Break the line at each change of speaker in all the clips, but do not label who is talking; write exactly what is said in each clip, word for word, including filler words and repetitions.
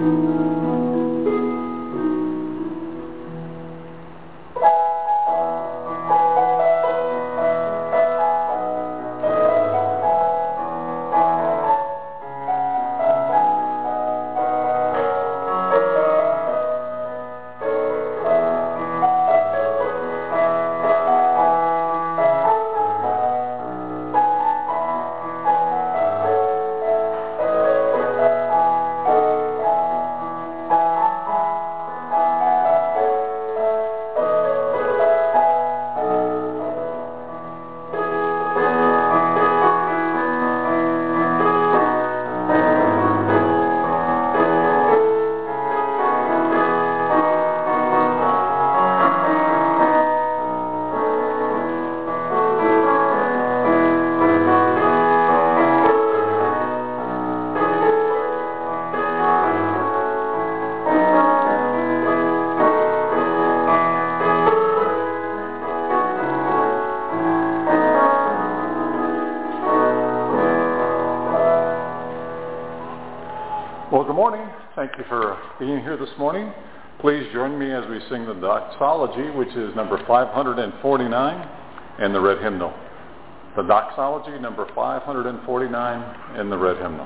Well, good morning. Thank you for being here this morning. Please join me as we sing the doxology, which is number five hundred forty-nine in the red hymnal. The doxology, number five hundred forty-nine in the red hymnal.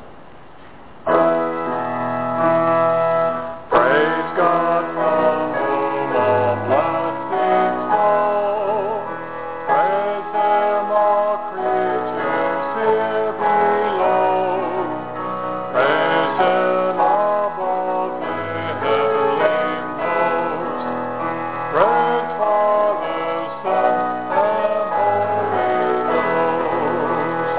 Praise God from whom all blessings flow. Praise Him, all creatures here below. Praise Him above the heavenly host. Praise Father, Son, and Holy Ghost.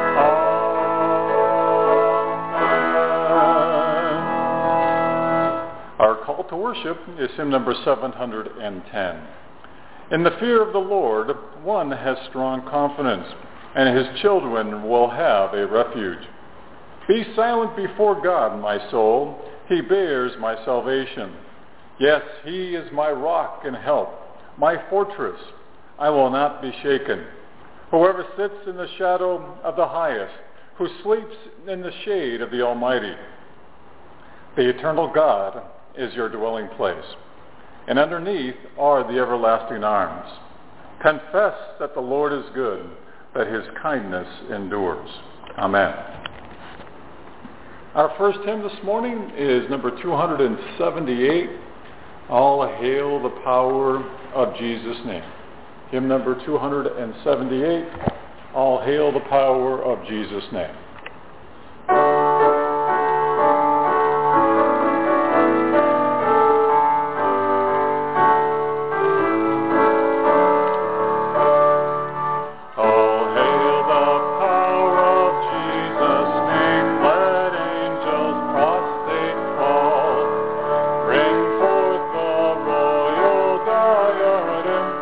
Amen. Our call to worship is hymn number seven hundred ten. In the fear of the Lord, one has strong confidence, and his children will have a refuge. Be silent before God, my soul. He bears my salvation. Yes, he is my rock and help, my fortress. I will not be shaken. Whoever sits in the shadow of the highest, who sleeps in the shade of the Almighty. The eternal God is your dwelling place, and underneath are the everlasting arms. Confess that the Lord is good, that his kindness endures. Amen. Our first hymn this morning is number two hundred seventy-eight, All Hail the Power of Jesus' Name. Hymn number two hundred seventy-eight, All Hail the Power of Jesus' Name.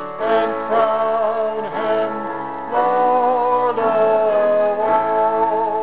Lord of all.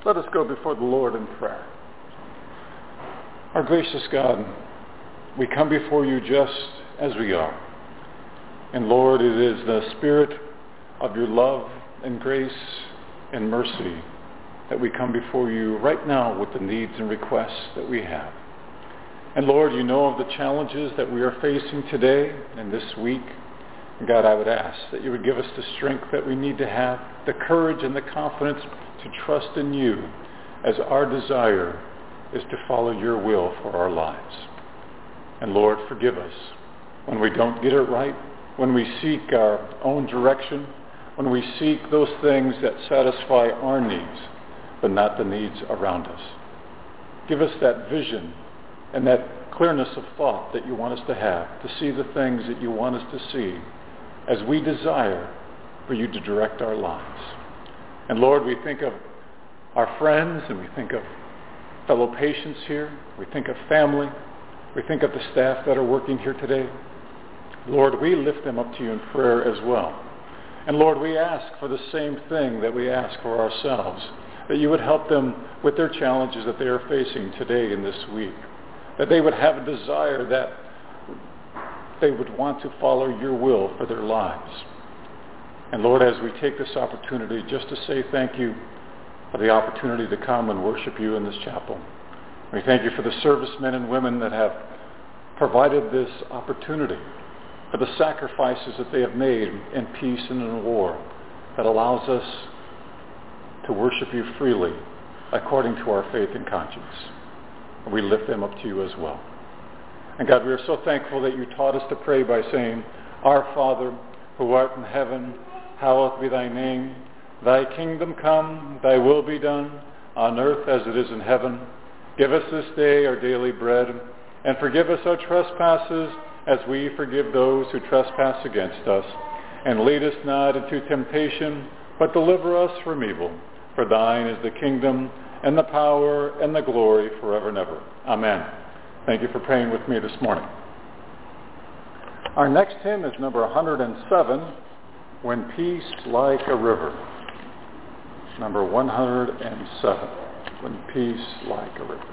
Let us go before the Lord in prayer. Our gracious God, we come before you just as we are. And Lord, it is the spirit of your love and grace and mercy that we come before you right now with the needs and requests that we have. And Lord, you know of the challenges that we are facing today and this week. And God, I would ask that you would give us the strength that we need to have, the courage and the confidence to trust in you, as our desire is to follow your will for our lives. And Lord, forgive us when we don't get it right, when we seek our own direction, when we seek those things that satisfy our needs, but not the needs around us. Give us that vision and that clearness of thought that you want us to have, to see the things that you want us to see, as we desire for you to direct our lives. And Lord, we think of our friends, and we think of fellow patients here. We think of family. We think of the staff that are working here today. Lord, we lift them up to you in prayer as well. And Lord, we ask for the same thing that we ask for ourselves, that you would help them with their challenges that they are facing today and this week, that they would have a desire that they would want to follow your will for their lives. And Lord, as we take this opportunity just to say thank you for the opportunity to come and worship you in this chapel. We thank you for the servicemen and women that have provided this opportunity, for the sacrifices that they have made in peace and in war that allows us to worship you freely according to our faith and conscience. And we lift them up to you as well. And God, we are so thankful that you taught us to pray by saying, Our Father, who art in heaven, hallowed be thy name. Thy kingdom come, thy will be done, on earth as it is in heaven. Give us this day our daily bread, and forgive us our trespasses as we forgive those who trespass against us. And lead us not into temptation, but deliver us from evil. For thine is the kingdom, and the power, and the glory forever and ever. Amen. Thank you for praying with me this morning. Our next hymn is number one hundred seven, When Peace Like a River. Number one hundred seven, When Peace Like a River.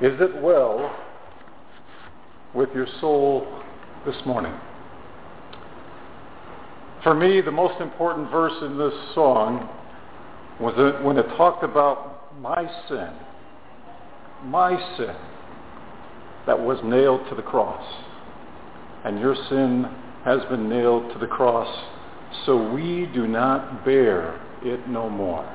Is it well with your soul this morning? For me, the most important verse in this song was it when it talked about my sin, my sin that was nailed to the cross. And your sin has been nailed to the cross, so we do not bear it no more.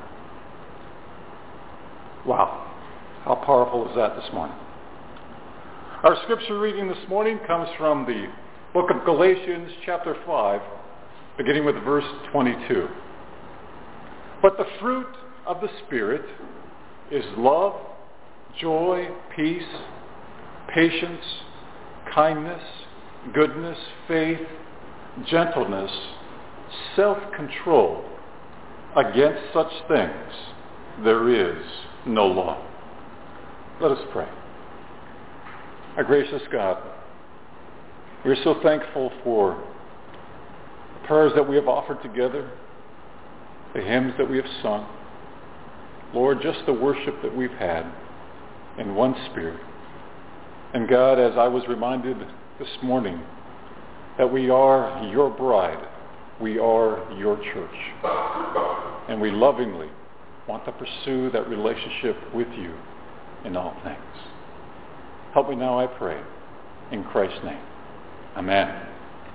Wow. How powerful is that this morning? Our scripture reading this morning comes from the book of Galatians, chapter five, beginning with verse twenty-two. But the fruit of the Spirit is love, joy, peace, patience, kindness, goodness, faith, gentleness, self-control. Against such things there is no law. Let us pray. Our gracious God, we're so thankful for the prayers that we have offered together, the hymns that we have sung. Lord, just the worship that we've had in one spirit. And God, as I was reminded this morning that we are your bride, we are your church, and we lovingly want to pursue that relationship with you in all things. Help me now, I pray, in Christ's name. Amen.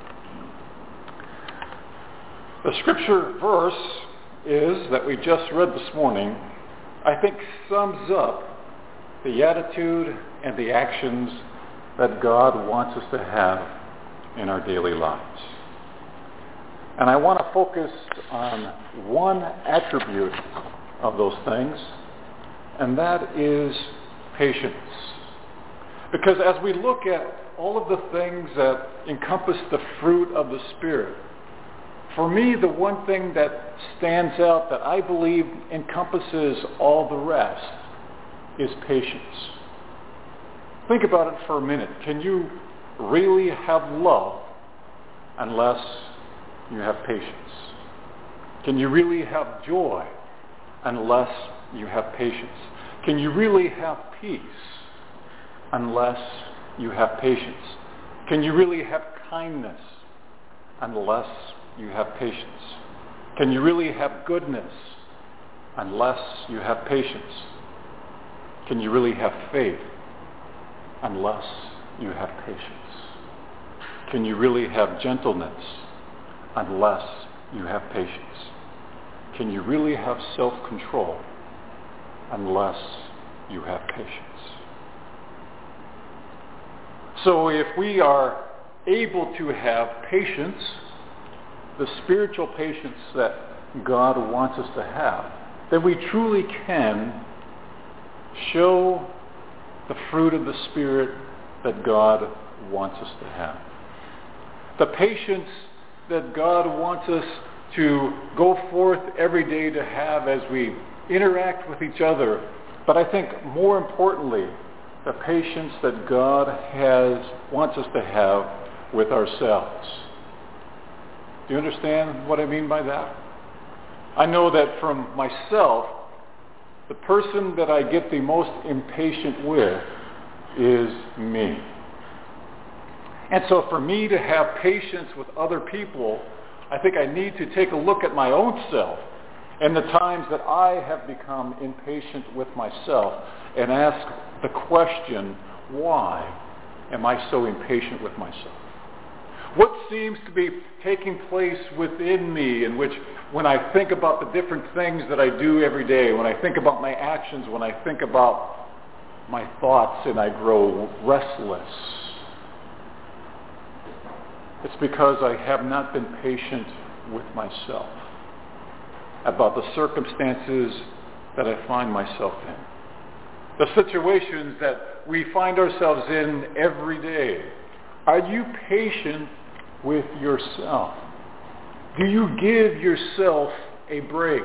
The scripture verse is that we just read this morning, I think sums up the attitude and the actions that God wants us to have in our daily lives. And I want to focus on one attribute of those things, and that is patience. Because as we look at all of the things that encompass the fruit of the Spirit, for me, the one thing that stands out that I believe encompasses all the rest is patience. Think about it for a minute. Can you really have love unless you have patience? Can you really have joy unless you have patience? Can you really have peace unless you have patience? Can you really have kindness unless you have patience? Can you really have goodness unless you have patience? Can you really have faith unless you have patience? Can you really have gentleness unless you have patience? Can you really have self-control unless you have patience? So if we are able to have patience, the spiritual patience that God wants us to have, then we truly can show the fruit of the Spirit that God wants us to have. The patience that God wants us to go forth every day to have as we interact with each other. But I think more importantly, the patience that God has wants us to have with ourselves. Do you understand what I mean by that? I know that from myself, the person that I get the most impatient with is me. And so for me to have patience with other people, I think I need to take a look at my own self and the times that I have become impatient with myself and ask the question, why am I so impatient with myself? What seems to be taking place within me in which when I think about the different things that I do every day, when I think about my actions, when I think about my thoughts and I grow restless, it's because I have not been patient with myself about the circumstances that I find myself in. The situations that we find ourselves in every day. Are you patient with yourself? Do you give yourself a break?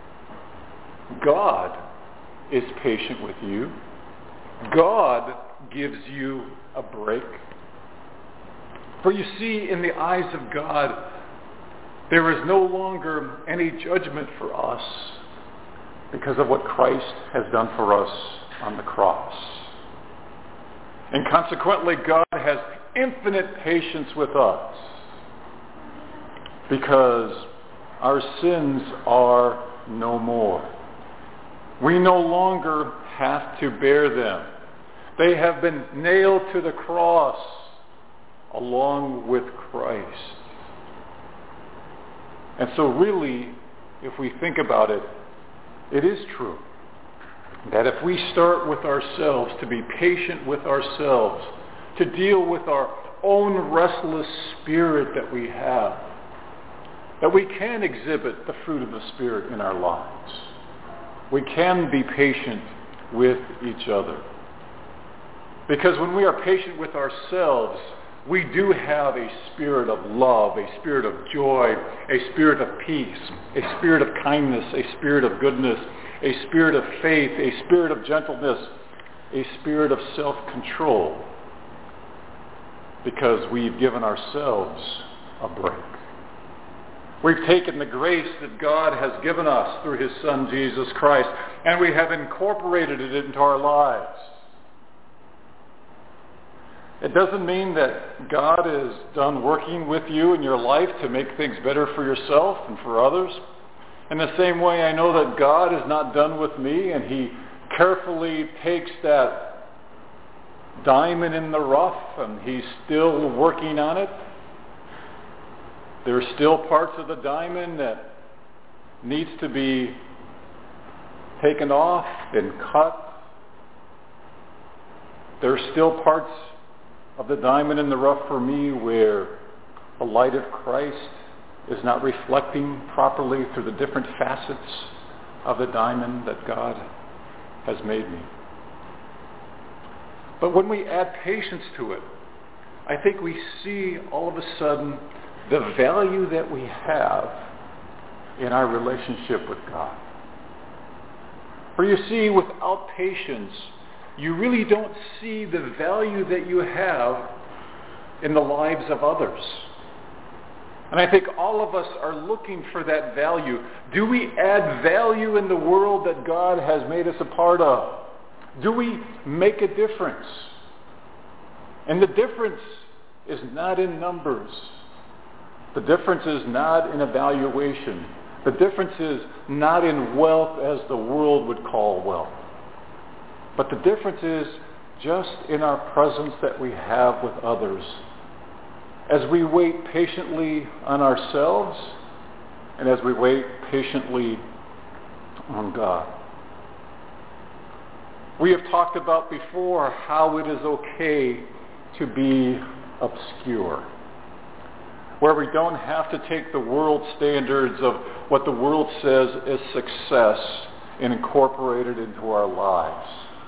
God is patient with you. God gives you a break. For you see, in the eyes of God, there is no longer any judgment for us because of what Christ has done for us on the cross. And consequently, God has infinite patience with us because our sins are no more. We no longer have to bear them. They have been nailed to the cross along with Christ. And so really, if we think about it, it is true that if we start with ourselves, to be patient with ourselves, to deal with our own restless spirit that we have, that we can exhibit the fruit of the Spirit in our lives. We can be patient with each other. Because when we are patient with ourselves, we do have a spirit of love, a spirit of joy, a spirit of peace, a spirit of kindness, a spirit of goodness, a spirit of faith, a spirit of gentleness, a spirit of self-control. Because we've given ourselves a break. We've taken the grace that God has given us through his Son, Jesus Christ, and we have incorporated it into our lives. It doesn't mean that God is done working with you in your life to make things better for yourself and for others. In the same way, I know that God is not done with me, and he carefully takes that diamond in the rough, and he's still working on it. There are still parts of the diamond that needs to be taken off and cut. There are still parts of the diamond in the rough for me where the light of Christ is not reflecting properly through the different facets of the diamond that God has made me. But when we add patience to it, I think we see all of a sudden the value that we have in our relationship with God. For you see, without patience, you really don't see the value that you have in the lives of others. And I think all of us are looking for that value. Do we add value in the world that God has made us a part of? Do we make a difference? And the difference is not in numbers. The difference is not in evaluation. The difference is not in wealth as the world would call wealth. But the difference is just in our presence that we have with others. As we wait patiently on ourselves and as we wait patiently on God. We have talked about before how it is okay to be obscure, where we don't have to take the world standards of what the world says is success and incorporate it into our lives.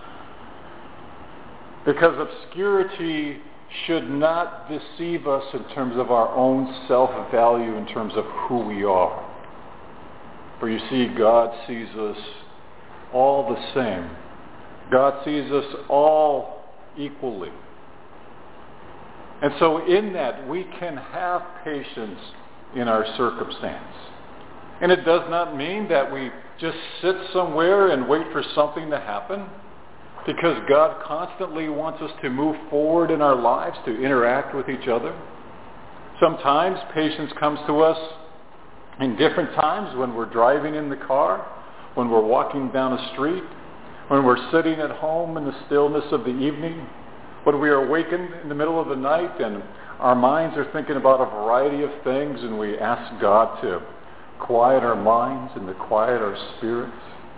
Because obscurity should not deceive us in terms of our own self-value, in terms of who we are. For you see, God sees us all the same. God sees us all equally. And so in that, we can have patience in our circumstance. And it does not mean that we just sit somewhere and wait for something to happen, because God constantly wants us to move forward in our lives, to interact with each other. Sometimes patience comes to us in different times, when we're driving in the car, when we're walking down a street, when we're sitting at home in the stillness of the evening, when we are awakened in the middle of the night and our minds are thinking about a variety of things, and we ask God to quiet our minds and to quiet our spirits.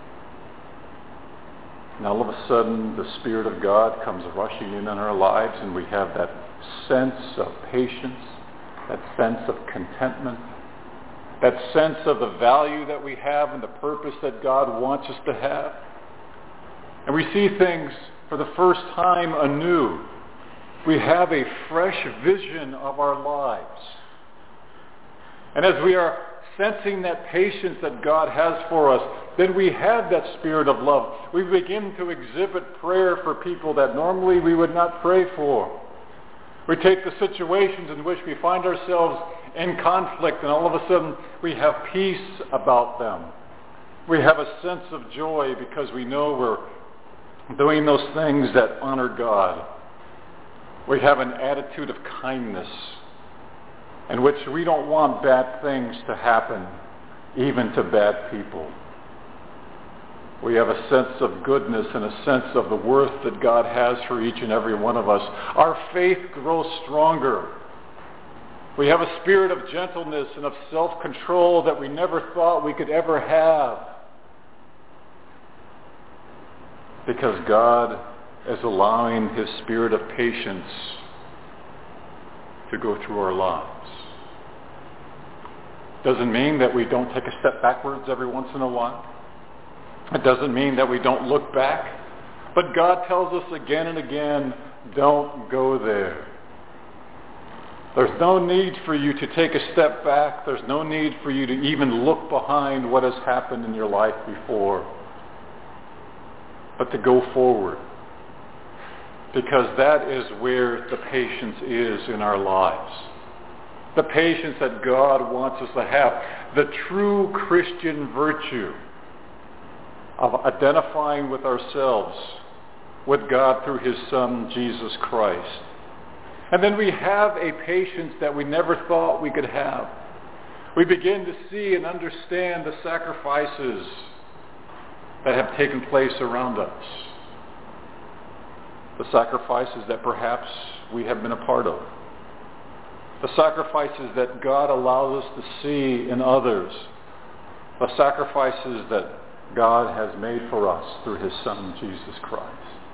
And all of a sudden, the Spirit of God comes rushing in on our lives, and we have that sense of patience, that sense of contentment, that sense of the value that we have and the purpose that God wants us to have. And we see things for the first time anew. We have a fresh vision of our lives. And as we are sensing that patience that God has for us, then we have that spirit of love. We begin to exhibit prayer for people that normally we would not pray for. We take the situations in which we find ourselves in conflict, and all of a sudden we have peace about them. We have a sense of joy because we know we're doing those things that honor God. We have an attitude of kindness in which we don't want bad things to happen, even to bad people. We have a sense of goodness and a sense of the worth that God has for each and every one of us. Our faith grows stronger. We have a spirit of gentleness and of self-control that we never thought we could ever have. Because God is allowing his spirit of patience to go through our lives. Doesn't mean that we don't take a step backwards every once in a while. It doesn't mean that we don't look back. But God tells us again and again, don't go there. There's no need for you to take a step back. There's no need for you to even look behind what has happened in your life before. But to go forward. Because that is where the patience is in our lives. The patience that God wants us to have. The true Christian virtue of identifying with ourselves, with God through his Son, Jesus Christ. And then we have a patience that we never thought we could have. We begin to see and understand the sacrifices that have taken place around us. The sacrifices that perhaps we have been a part of. The sacrifices that God allows us to see in others. The sacrifices that God has made for us through his Son, Jesus Christ.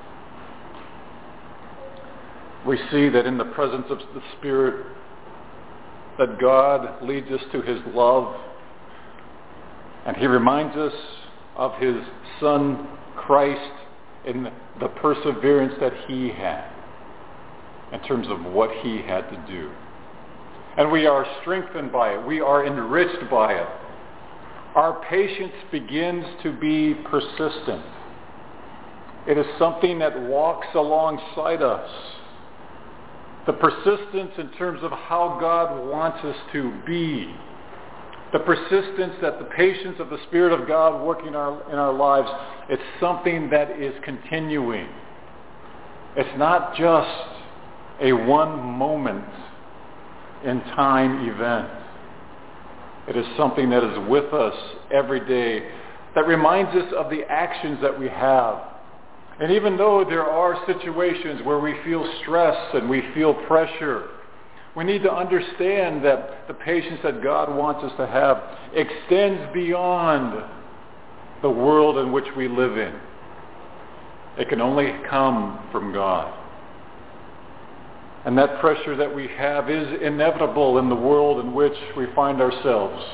We see that in the presence of the Spirit, that God leads us to his love, and he reminds us of his Son, Christ, in the perseverance that he had in terms of what he had to do. And we are strengthened by it. We are enriched by it. Our patience begins to be persistent. It is something that walks alongside us. The persistence in terms of how God wants us to be. The persistence that the patience of the Spirit of God working our, in our lives, it's something that is continuing. It's not just a one moment in time event. It is something that is with us every day, that reminds us of the actions that we have. And even though there are situations where we feel stress and we feel pressure, we need to understand that the patience that God wants us to have extends beyond the world in which we live in. It can only come from God. And that pressure that we have is inevitable in the world in which we find ourselves.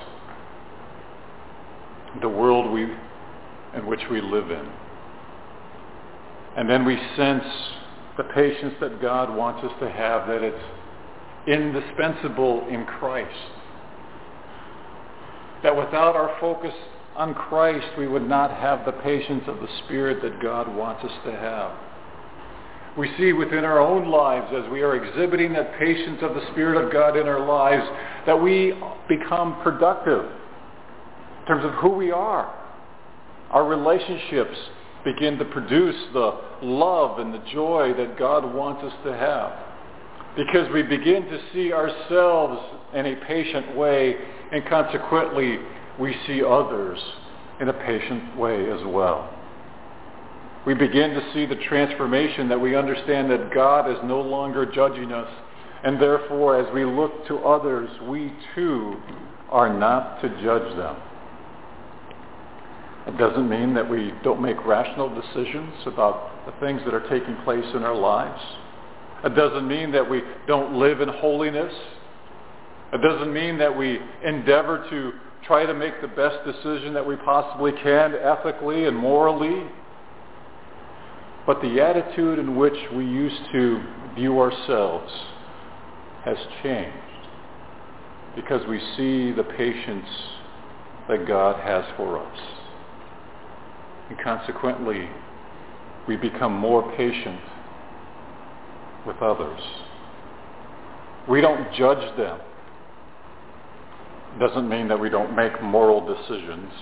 The world we, in which we live in. And then we sense the patience that God wants us to have, that it's indispensable in Christ. That without our focus on Christ, we would not have the patience of the Spirit that God wants us to have. We see within our own lives, as we are exhibiting that patience of the Spirit of God in our lives, that we become productive in terms of who we are. Our relationships begin to produce the love and the joy that God wants us to have. Because we begin to see ourselves in a patient way, and consequently, we see others in a patient way as well. We begin to see the transformation that we understand that God is no longer judging us, and therefore, as we look to others, we too are not to judge them. It doesn't mean that we don't make rational decisions about the things that are taking place in our lives. It doesn't mean that we don't live in holiness. It doesn't mean that we endeavor to try to make the best decision that we possibly can ethically and morally. But the attitude in which we used to view ourselves has changed because we see the patience that God has for us. And consequently, we become more patient with others. We don't judge them. Doesn't mean that we don't make moral decisions,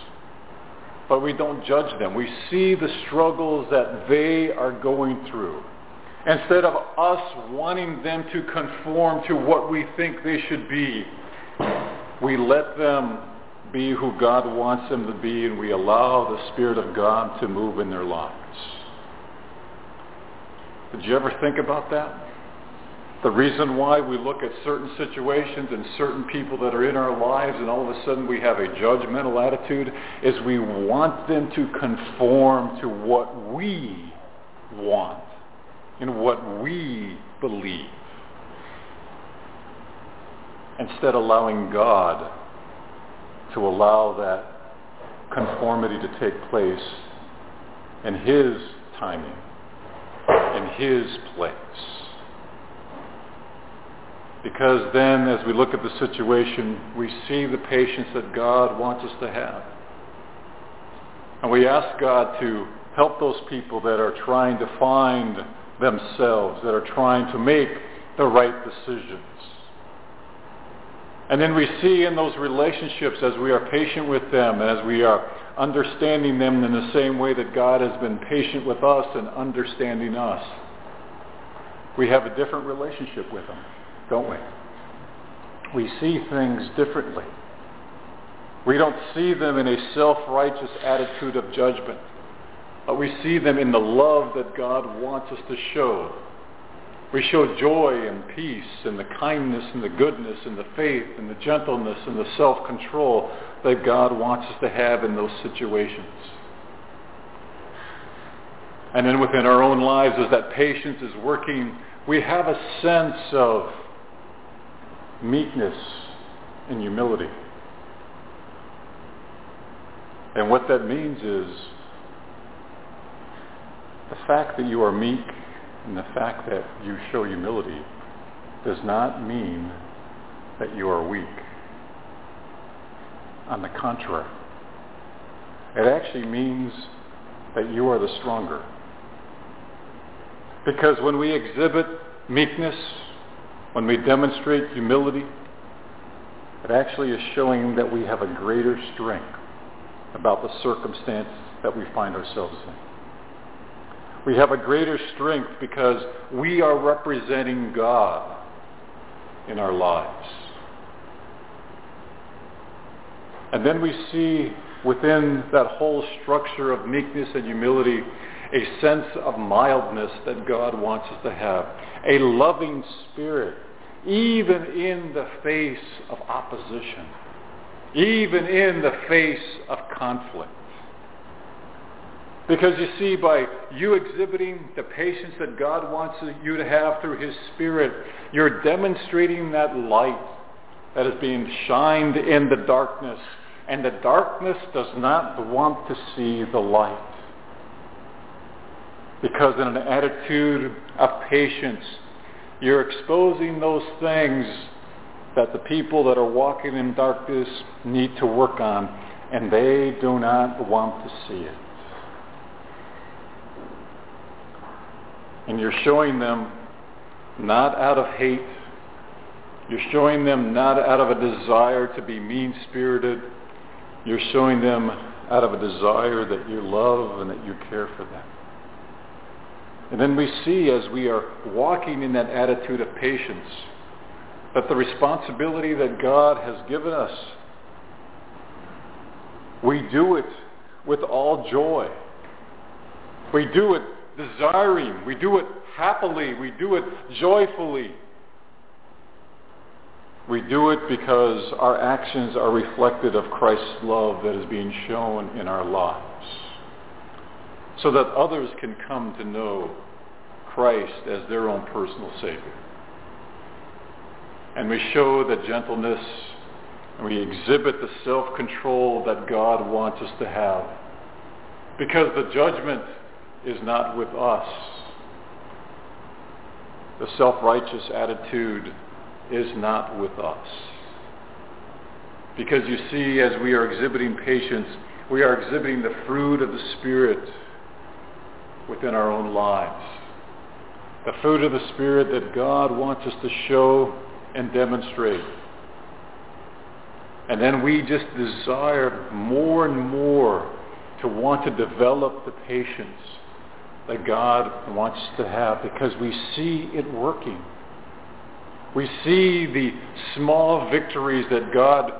but we don't judge them. We see the struggles that they are going through. Instead of us wanting them to conform to what we think they should be, we let them be who God wants them to be, and we allow the Spirit of God to move in their lives. Did you ever think about that? The reason why we look at certain situations and certain people that are in our lives and all of a sudden we have a judgmental attitude is we want them to conform to what we want and what we believe, instead of allowing God to allow that conformity to take place in His timing, in His place. Because then, as we look at the situation, we see the patience that God wants us to have. And we ask God to help those people that are trying to find themselves, that are trying to make the right decisions. And then we see in those relationships, as we are patient with them, and as we are understanding them in the same way that God has been patient with us and understanding us, we have a different relationship with them, don't we? We see things differently. We don't see them in a self-righteous attitude of judgment, but we see them in the love that God wants us to show. We show joy and peace and the kindness and the goodness and the faith and the gentleness and the self-control that God wants us to have in those situations. And then within our own lives, as that patience is working, we have a sense of meekness and humility. And what that means is the fact that you are meek and the fact that you show humility does not mean that you are weak. On the contrary, it actually means that you are the stronger. Because when we exhibit meekness, when we demonstrate humility, it actually is showing that we have a greater strength about the circumstance that we find ourselves in. We have a greater strength because we are representing God in our lives. And then we see within that whole structure of meekness and humility a sense of mildness that God wants us to have. A loving spirit, even in the face of opposition, even in the face of conflict. Because you see, by you exhibiting the patience that God wants you to have through His Spirit, you're demonstrating that light that is being shined in the darkness. And the darkness does not want to see the light. Because in an attitude of patience, you're exposing those things that the people that are walking in darkness need to work on, and they do not want to see it. And you're showing them not out of hate. You're showing them not out of a desire to be mean-spirited. You're showing them out of a desire that you love and that you care for them. And then we see, as we are walking in that attitude of patience, that the responsibility that God has given us, we do it with all joy. We do it desiring. We do it happily. We do it joyfully. We do it because our actions are reflective of Christ's love that is being shown in our lives, so that others can come to know Christ as their own personal Savior. And we show the gentleness, and we exhibit the self-control that God wants us to have, because the judgment is not with us. The self-righteous attitude is not with us. Because you see, as we are exhibiting patience, we are exhibiting the fruit of the Spirit within our own lives. The fruit of the Spirit that God wants us to show and demonstrate. And then we just desire more and more to want to develop the patience that God wants to have because we see it working. We see the small victories that God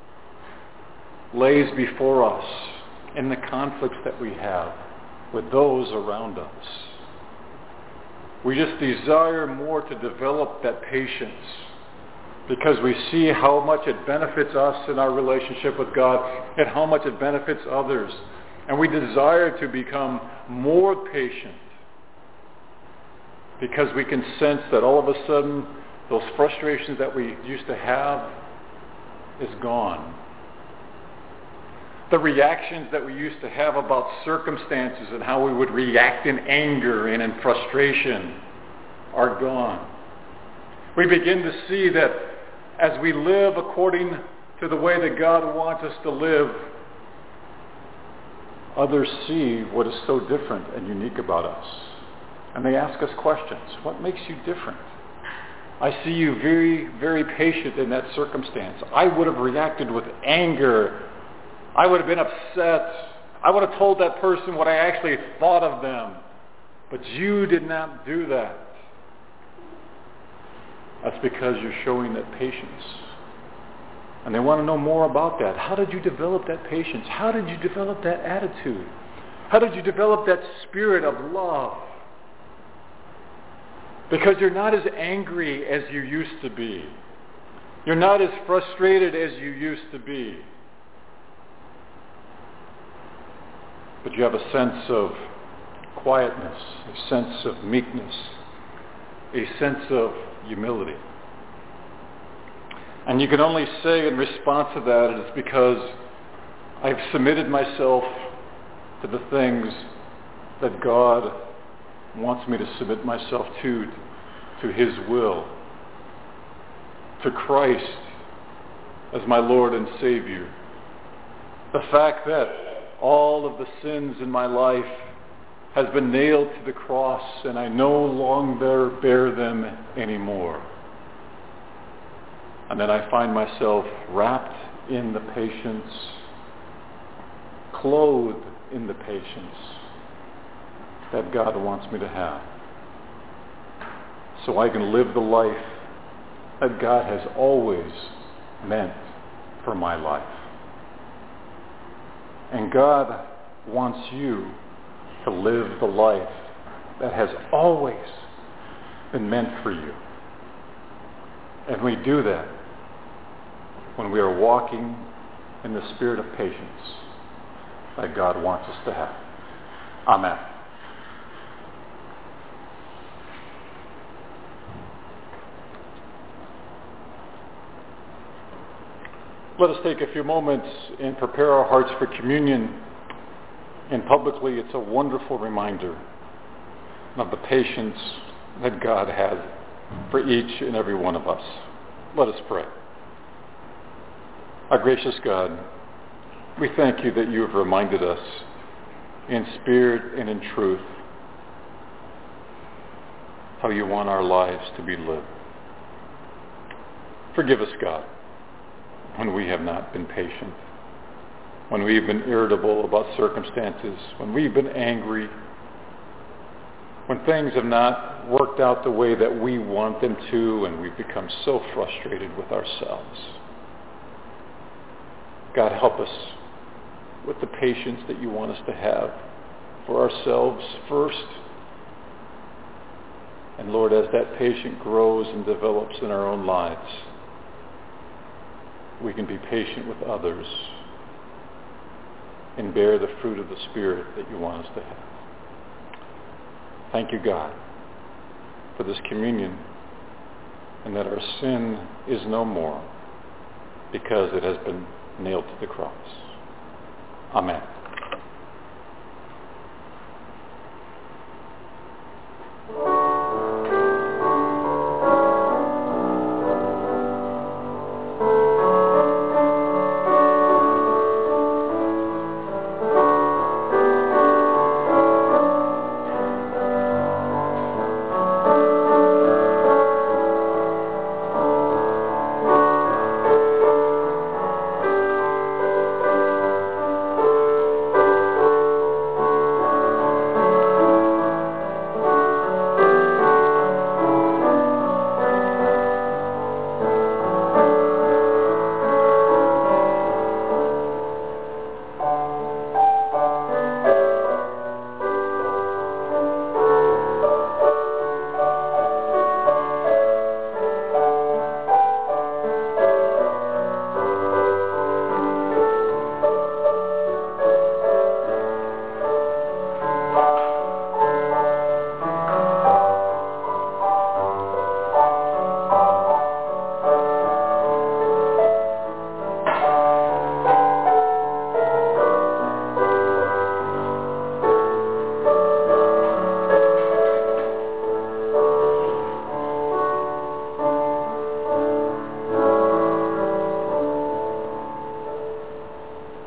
lays before us in the conflicts that we have with those around us. We just desire more to develop that patience because we see how much it benefits us in our relationship with God and how much it benefits others. And we desire to become more patient because we can sense that all of a sudden those frustrations that we used to have is gone. The reactions that we used to have about circumstances and how we would react in anger and in frustration are gone. We begin to see that as we live according to the way that God wants us to live, others see what is so different and unique about us. And they ask us questions. What makes you different? I see you very, very patient in that circumstance. I would have reacted with anger. I would have been upset. I would have told that person what I actually thought of them. But you did not do that. That's because you're showing that patience. And they want to know more about that. How did you develop that patience? How did you develop that attitude? How did you develop that spirit of love? Because you're not as angry as you used to be. You're not as frustrated as you used to be. But you have a sense of quietness, a sense of meekness, a sense of humility. And you can only say in response to that, it's because I've submitted myself to the things that God wants me to submit myself to, to His will, to Christ as my Lord and Savior. The fact that all of the sins in my life has been nailed to the cross and I no longer bear them anymore. And then I find myself wrapped in the patience, clothed in the patience that God wants me to have. So I can live the life that God has always meant for my life. And God wants you to live the life that has always been meant for you. And we do that when we are walking in the spirit of patience that God wants us to have. Amen. Let us take a few moments and prepare our hearts for communion. And publicly, it's a wonderful reminder of the patience that God has for each and every one of us. Let us pray. Our gracious God, we thank you that you have reminded us in spirit and in truth how you want our lives to be lived. Forgive us, God, when we have not been patient, when we've been irritable about circumstances, when we've been angry, when things have not worked out the way that we want them to, and we've become so frustrated with ourselves. God, help us with the patience that you want us to have for ourselves first. And Lord, as that patience grows and develops in our own lives, we can be patient with others and bear the fruit of the Spirit that you want us to have. Thank you, God, for this communion and that our sin is no more because it has been nailed to the cross. Amen.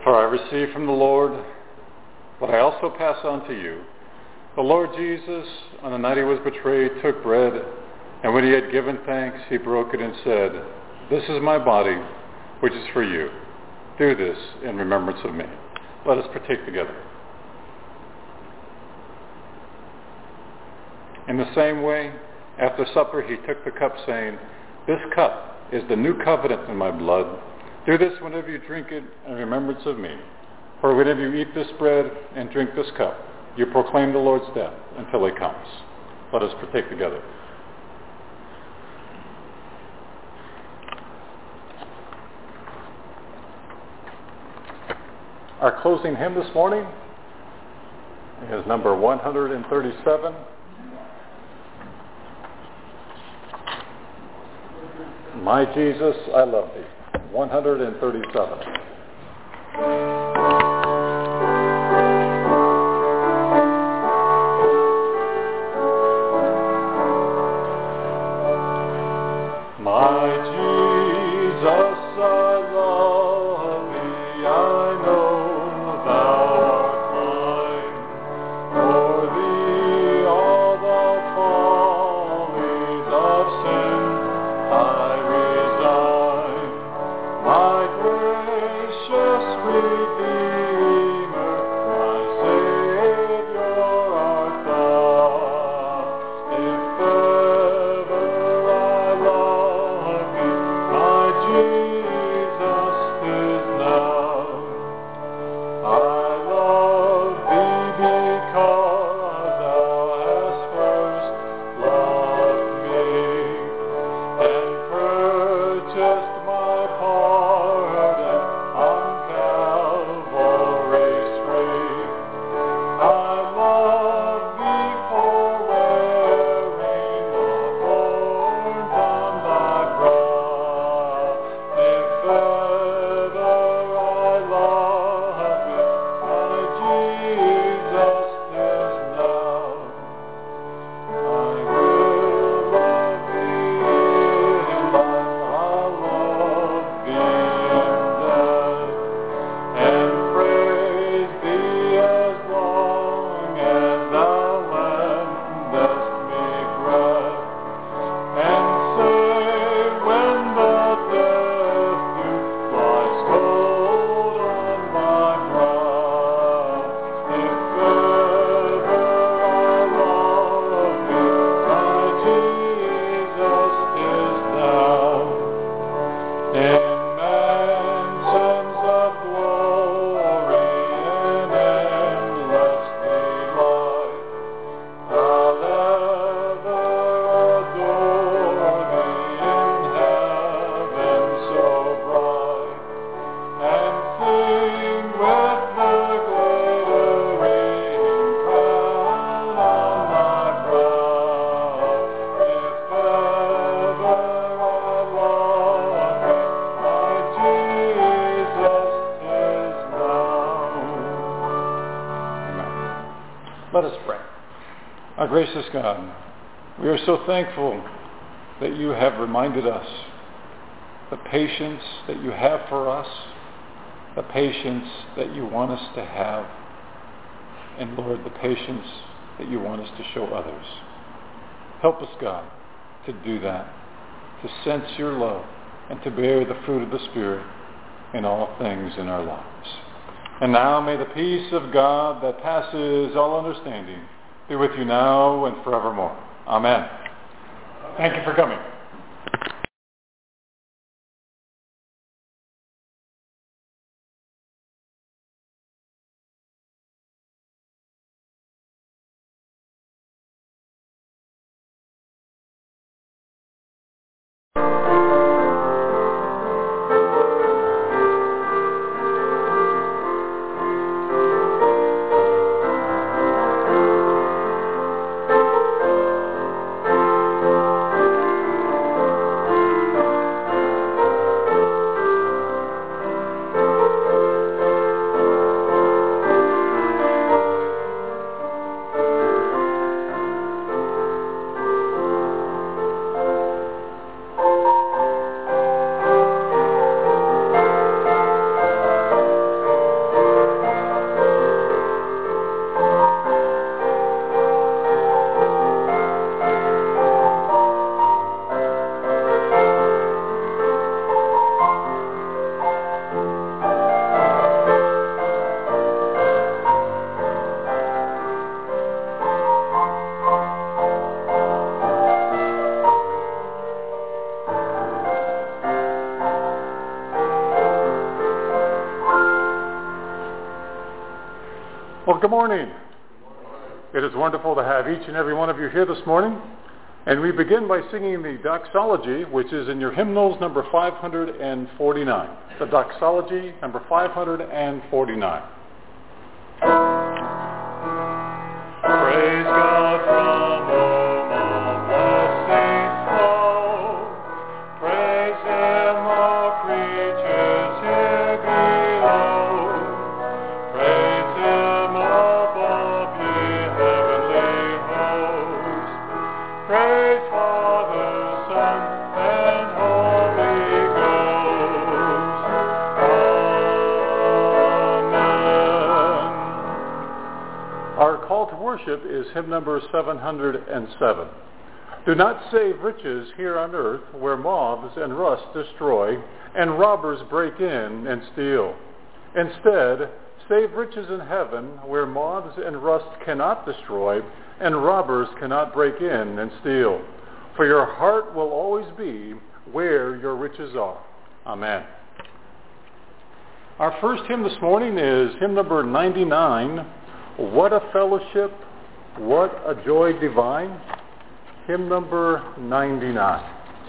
For I received from the Lord what I also pass on to you. The Lord Jesus, on the night he was betrayed, took bread, and when he had given thanks, he broke it and said, "This is my body, which is for you. Do this in remembrance of me." Let us partake together. In the same way, after supper, he took the cup, saying, "This cup is the new covenant in my blood. Do this whenever you drink it in remembrance of me. For whenever you eat this bread and drink this cup, you proclaim the Lord's death until he comes." Let us partake together. Our closing hymn this morning is number one hundred thirty-seven. My Jesus, I love thee. one hundred thirty-seven. My Jesus, I love thee. I know thou art mine. For thee all the follies of sin I resign. My gracious Redeemer, my Savior art thou. If ever I love thee, my Jesus, 'tis now. I love thee because thou hast first loved me and purchased my pardon on Calvary's tree. I love thee for wearing the thorns on thy brow. If ever I love thee, my Jesus, 'tis now. I will love thee in life, I'll love thee in death, and praise thee as long as thou lendest me breath, and say when the death dew lies cold on my brow, if ever I love thee, my Jesus, 'tis now. In mansions of glory and endless delight, I'll ever adore thee in heaven so bright, and sing with the glittering crown on my brow. If ever I love thee, my Jesus, 'tis now. Amen. Let us pray. Our gracious God, we are so thankful that you have reminded us the patience that you have for us, the patience that you want us to have, and Lord, the patience that you want us to show others. Help us, God, to do that, to sense your love, and to bear the fruit of the Spirit in all things in our lives. And now may the peace of God that passes all understanding be with you now and forevermore. Amen. Thank you for coming. Well, good morning. It is wonderful to have each and every one of you here this morning. And we begin by singing the doxology, which is in your hymnals number five hundred forty-nine. The doxology number five hundred forty-nine. Praise God from whom all blessings flow. Praise Him, all creatures here below. Praise Him above, ye heavenly hosts. Praise Father, Son, and Holy Ghost. Amen. Our call to worship is hymn number seven hundred seven. Do not save riches here on earth, where moths and rust destroy, and robbers break in and steal. Instead, save riches in heaven, where moths and rust cannot destroy, and robbers cannot break in and steal. For your heart will always be where your riches are. Amen. Our first hymn this morning is hymn number ninety-nine, What a Fellowship, What a Joy Divine. Hymn number ninety-nine.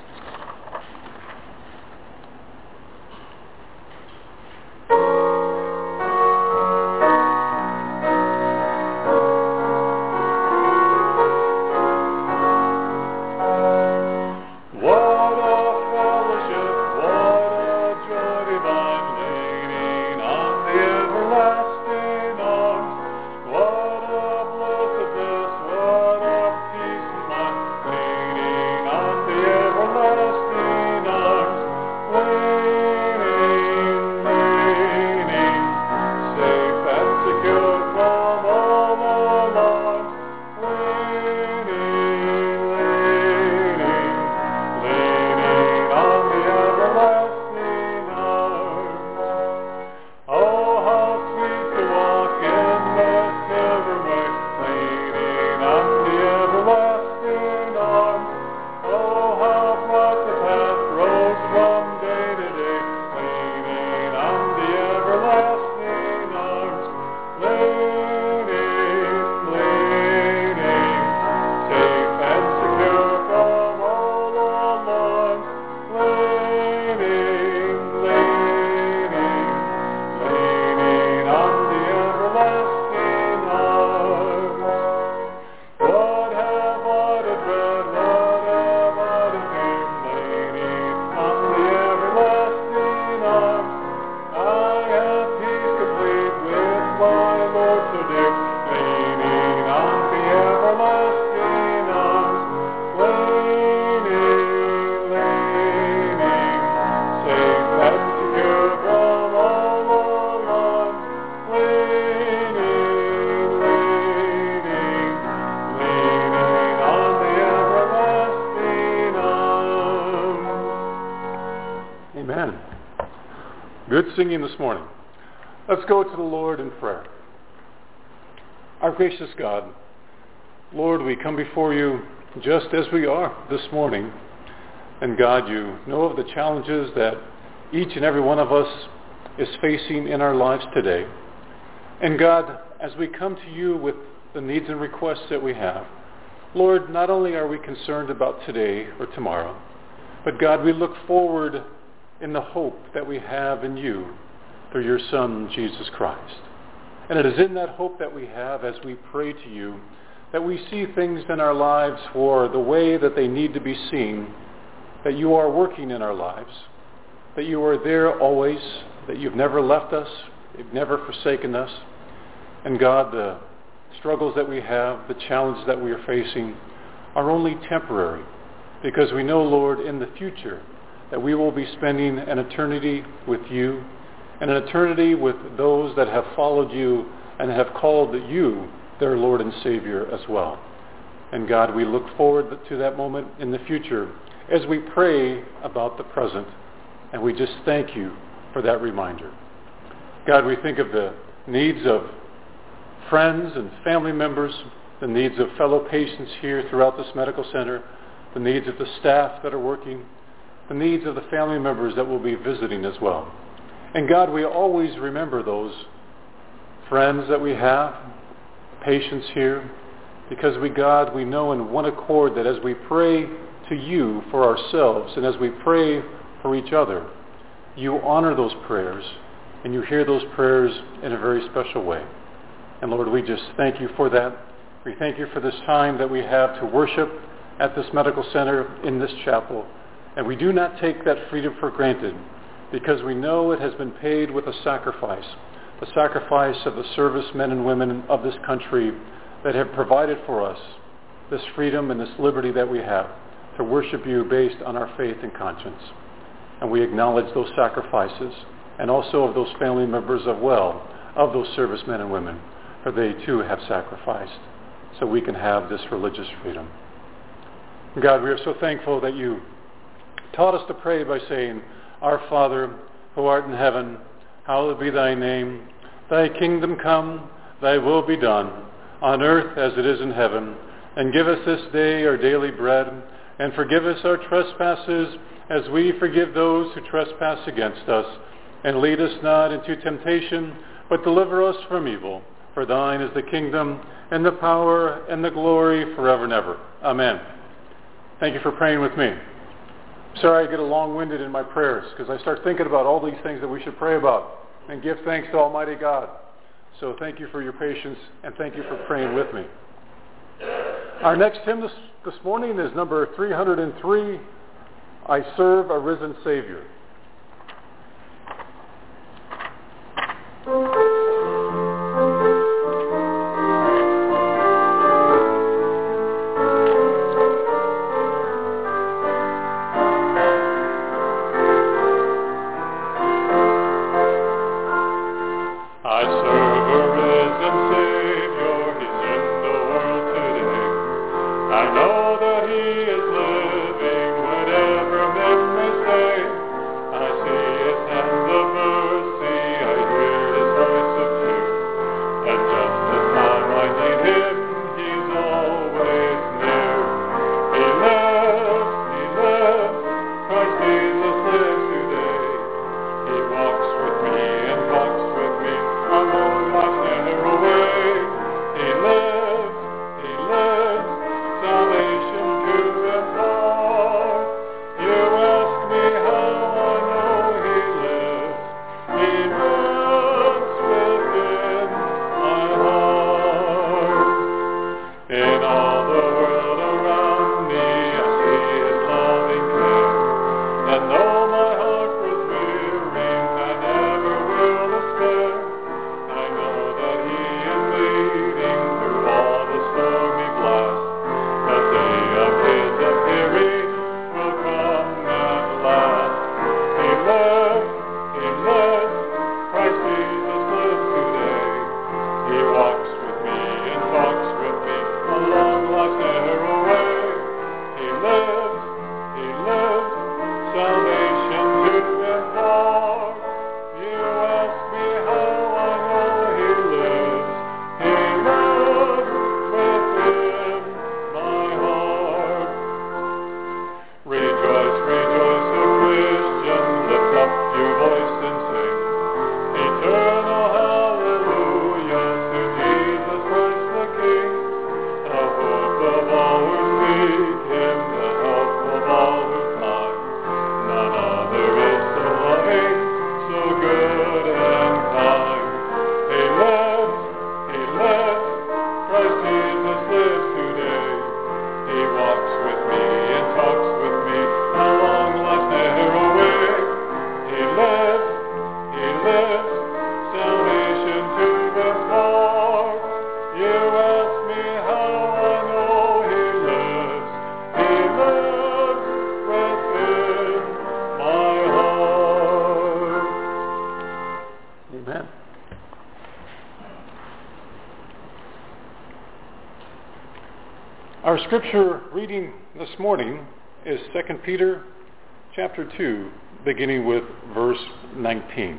Good singing this morning. Let's go to the Lord in prayer. Our gracious God, Lord, we come before you just as we are this morning. And God, you know of the challenges that each and every one of us is facing in our lives today. And God, as we come to you with the needs and requests that we have, Lord, not only are we concerned about today or tomorrow, but God, we look forward in the hope that we have in you through your Son, Jesus Christ. And it is in that hope that we have as we pray to you that we see things in our lives for the way that they need to be seen, that you are working in our lives, that you are there always, that you've never left us, you've never forsaken us. And God, the struggles that we have, the challenges that we are facing are only temporary, because we know, Lord, in the future that we will be spending an eternity with you and an eternity with those that have followed you and have called you their Lord and Savior as well. And God, we look forward to that moment in the future as we pray about the present, and we just thank you for that reminder. God, we think of the needs of friends and family members, the needs of fellow patients here throughout this medical center, the needs of the staff that are working, the needs of the family members that will be visiting as well. And God, we always remember those
friends that we have, patience here, because we, God, we know in one accord that as we pray to you for ourselves and as we pray for each other, you honor those prayers and you hear those prayers in a very special way. And Lord, we just thank you for that. We thank you for this time that we have to worship at this medical center in this chapel. And we do not take that freedom for granted because we know it has been paid with a sacrifice, the sacrifice of the servicemen and women of this country that have provided for us this freedom and this liberty that we have to worship you based on our faith and conscience. And we acknowledge those sacrifices and also of those family members as well, of those servicemen and women, for they too have sacrificed so we can have this religious freedom. God, we are so thankful that you taught us to pray by saying, Our Father, who art in heaven, hallowed be thy name. Thy kingdom come, thy will be done, on earth as it is in heaven. And give us this day our daily bread, and forgive us our trespasses as we forgive those who trespass against us. And lead us not into temptation, but deliver us from evil. For thine is the kingdom, and the power, and the glory forever and ever. Amen. Thank you for praying with me. Sorry I get a long-winded in my prayers, because I start thinking about all these things that we should pray about and give thanks to Almighty God. So thank you for your patience, and thank you for praying with me. Our next hymn this, this morning is number three hundred three, I Serve a Risen Savior. Our scripture reading this morning is Second Peter chapter two, beginning with verse nineteen.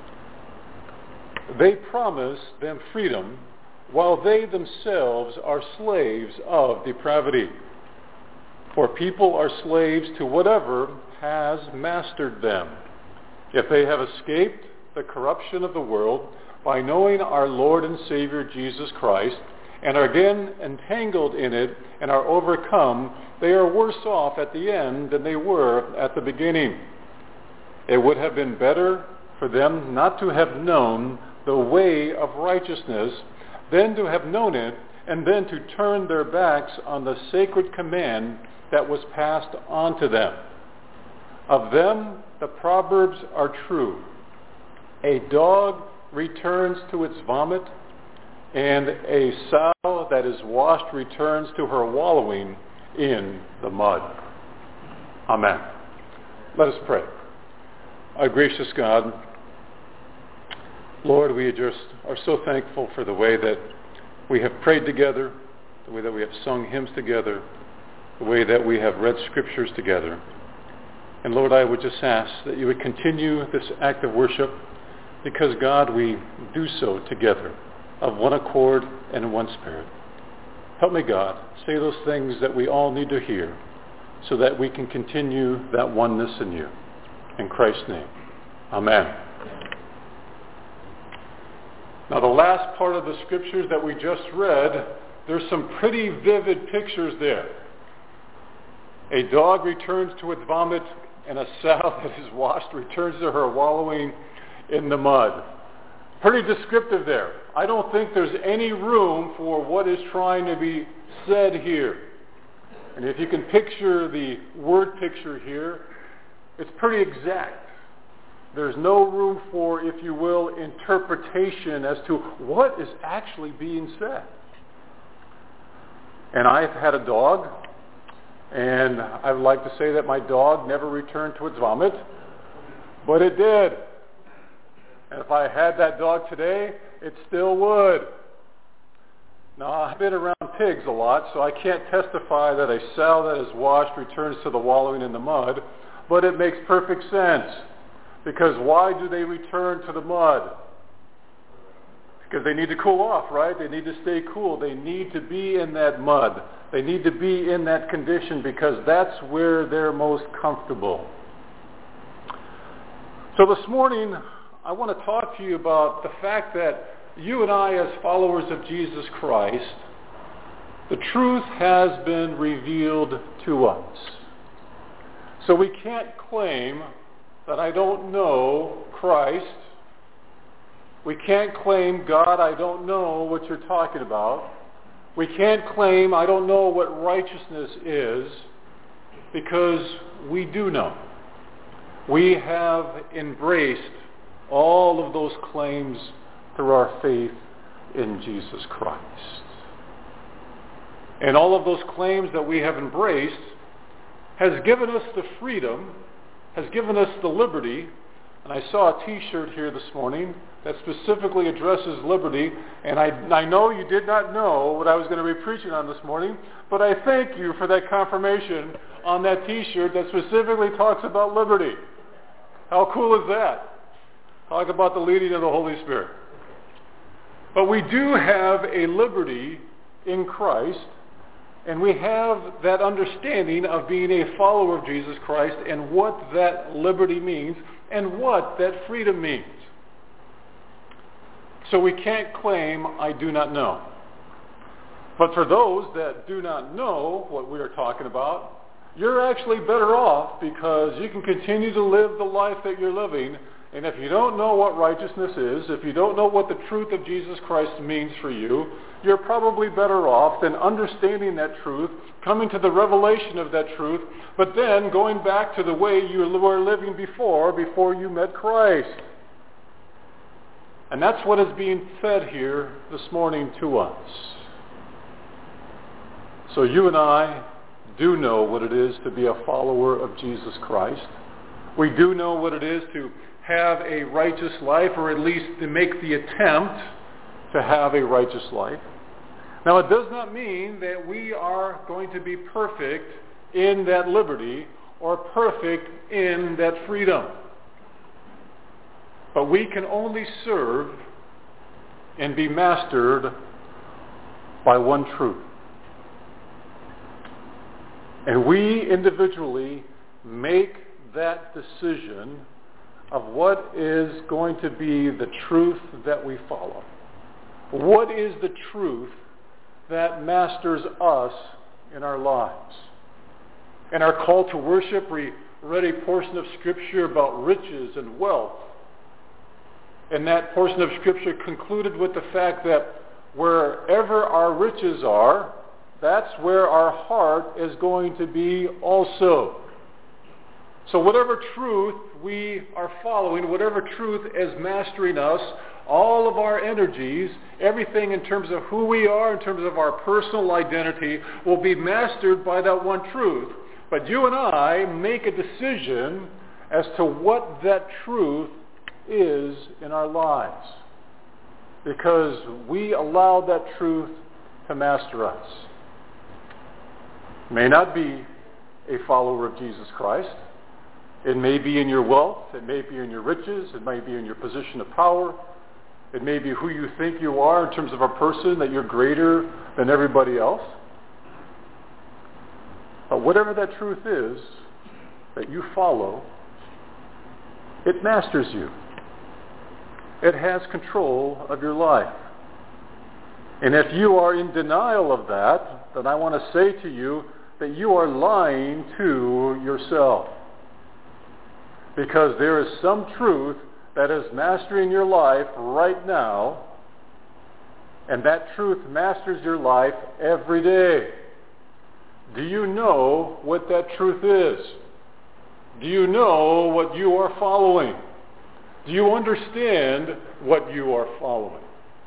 They promise them freedom while they themselves are slaves of depravity. For people are slaves to whatever has mastered them. If they have escaped the corruption of the world by knowing our Lord and Savior Jesus Christ, and are again entangled in it and are overcome, they are worse off at the end than they were at the beginning. It would have been better for them not to have known the way of righteousness than to have known it and then to turn their backs on the sacred command that was passed on to them. Of them, the proverbs are true. A dog returns to its vomit, and a sow that is washed returns to her wallowing in the mud. Amen. Let us pray. Our gracious God, Lord, we just are so thankful for the way that we have prayed together, the way that we have sung hymns together, the way that we have read scriptures together. And Lord, I would just ask that you would continue this act of worship, because, God, we do so together, of one accord and in one spirit. Help me, God, say those things that we all need to hear so that we can continue that oneness in you. In Christ's name, amen. Now, the last part of the scriptures that we just read, there's some pretty vivid pictures there. A dog returns to its vomit, and a sow that is washed returns to her wallowing in the mud. Pretty descriptive there. I don't think there's any room for what is trying to be said here. And if you can picture the word picture here, it's pretty exact. There's no room for, if you will, interpretation as to what is actually being said. And I've had a dog, and I would like to say that my dog never returned to its vomit, but it did. And if I had that dog today, it still would. Now, I've been around pigs a lot, so I can't testify that a sow that is washed returns to the wallowing in the mud, but it makes perfect sense. Because why do they return to the mud? Because they need to cool off, right? They need to stay cool. They need to be in that mud. They need to be in that condition because that's where they're most comfortable. So this morning, I want to talk to you about the fact that you and I, as followers of Jesus Christ, the truth has been revealed to us. So we can't claim that I don't know Christ. We can't claim, God, I don't know what you're talking about. We can't claim, I don't know what righteousness is, because we do know. We have embraced all of those claims through our faith in Jesus Christ. And all of those claims that we have embraced has given us the freedom, has given us the liberty, and I saw a t-shirt here this morning that specifically addresses liberty, and I, I know you did not know what I was going to be preaching on this morning, but I thank you for that confirmation on that t-shirt that specifically talks about liberty. How cool is that? Talk about the leading of the Holy Spirit. But we do have a liberty in Christ, and we have that understanding of being a follower of Jesus Christ and what that liberty means and what that freedom means. So we can't claim, I do not know. But for those that do not know what we are talking about, you're actually better off because you can continue to live the life that you're living. And if you don't know what righteousness is, if you don't know what the truth of Jesus Christ means for you, you're probably better off than understanding that truth, coming to the revelation of that truth, but then going back to the way you were living before, before you met Christ. And that's what is being said here this morning to us. So you and I do know what it is to be a follower of Jesus Christ. We do know what it is to have a righteous life, or at least to make the attempt to have a righteous life. Now, it does not mean that we are going to be perfect in that liberty or perfect in that freedom. But we can only serve and be mastered by one truth. And we individually make that decision of what is going to be the truth that we follow. What is the truth that masters us in our lives? In our call to worship, we read a portion of Scripture about riches and wealth. And that portion of Scripture concluded with the fact that wherever our riches are, that's where our heart is going to be also. So whatever truth we are following, whatever truth is mastering us, all of our energies, everything in terms of who we are, in terms of our personal identity, will be mastered by that one truth. But you and I make a decision as to what that truth is in our lives, because we allow that truth to master us. It may not be a follower of Jesus Christ. It may be in your wealth. It may be in your riches. It may be in your position of power. It may be who you think you are in terms of a person, that you're greater than everybody else. But whatever that truth is that you follow, it masters you. It has control of your life. And if you are in denial of that, then I want to say to you that you are lying to yourself. Because there is some truth that is mastering your life right now, and that truth masters your life every day. Do you know what that truth is? Do you know what you are following? Do you understand what you are following?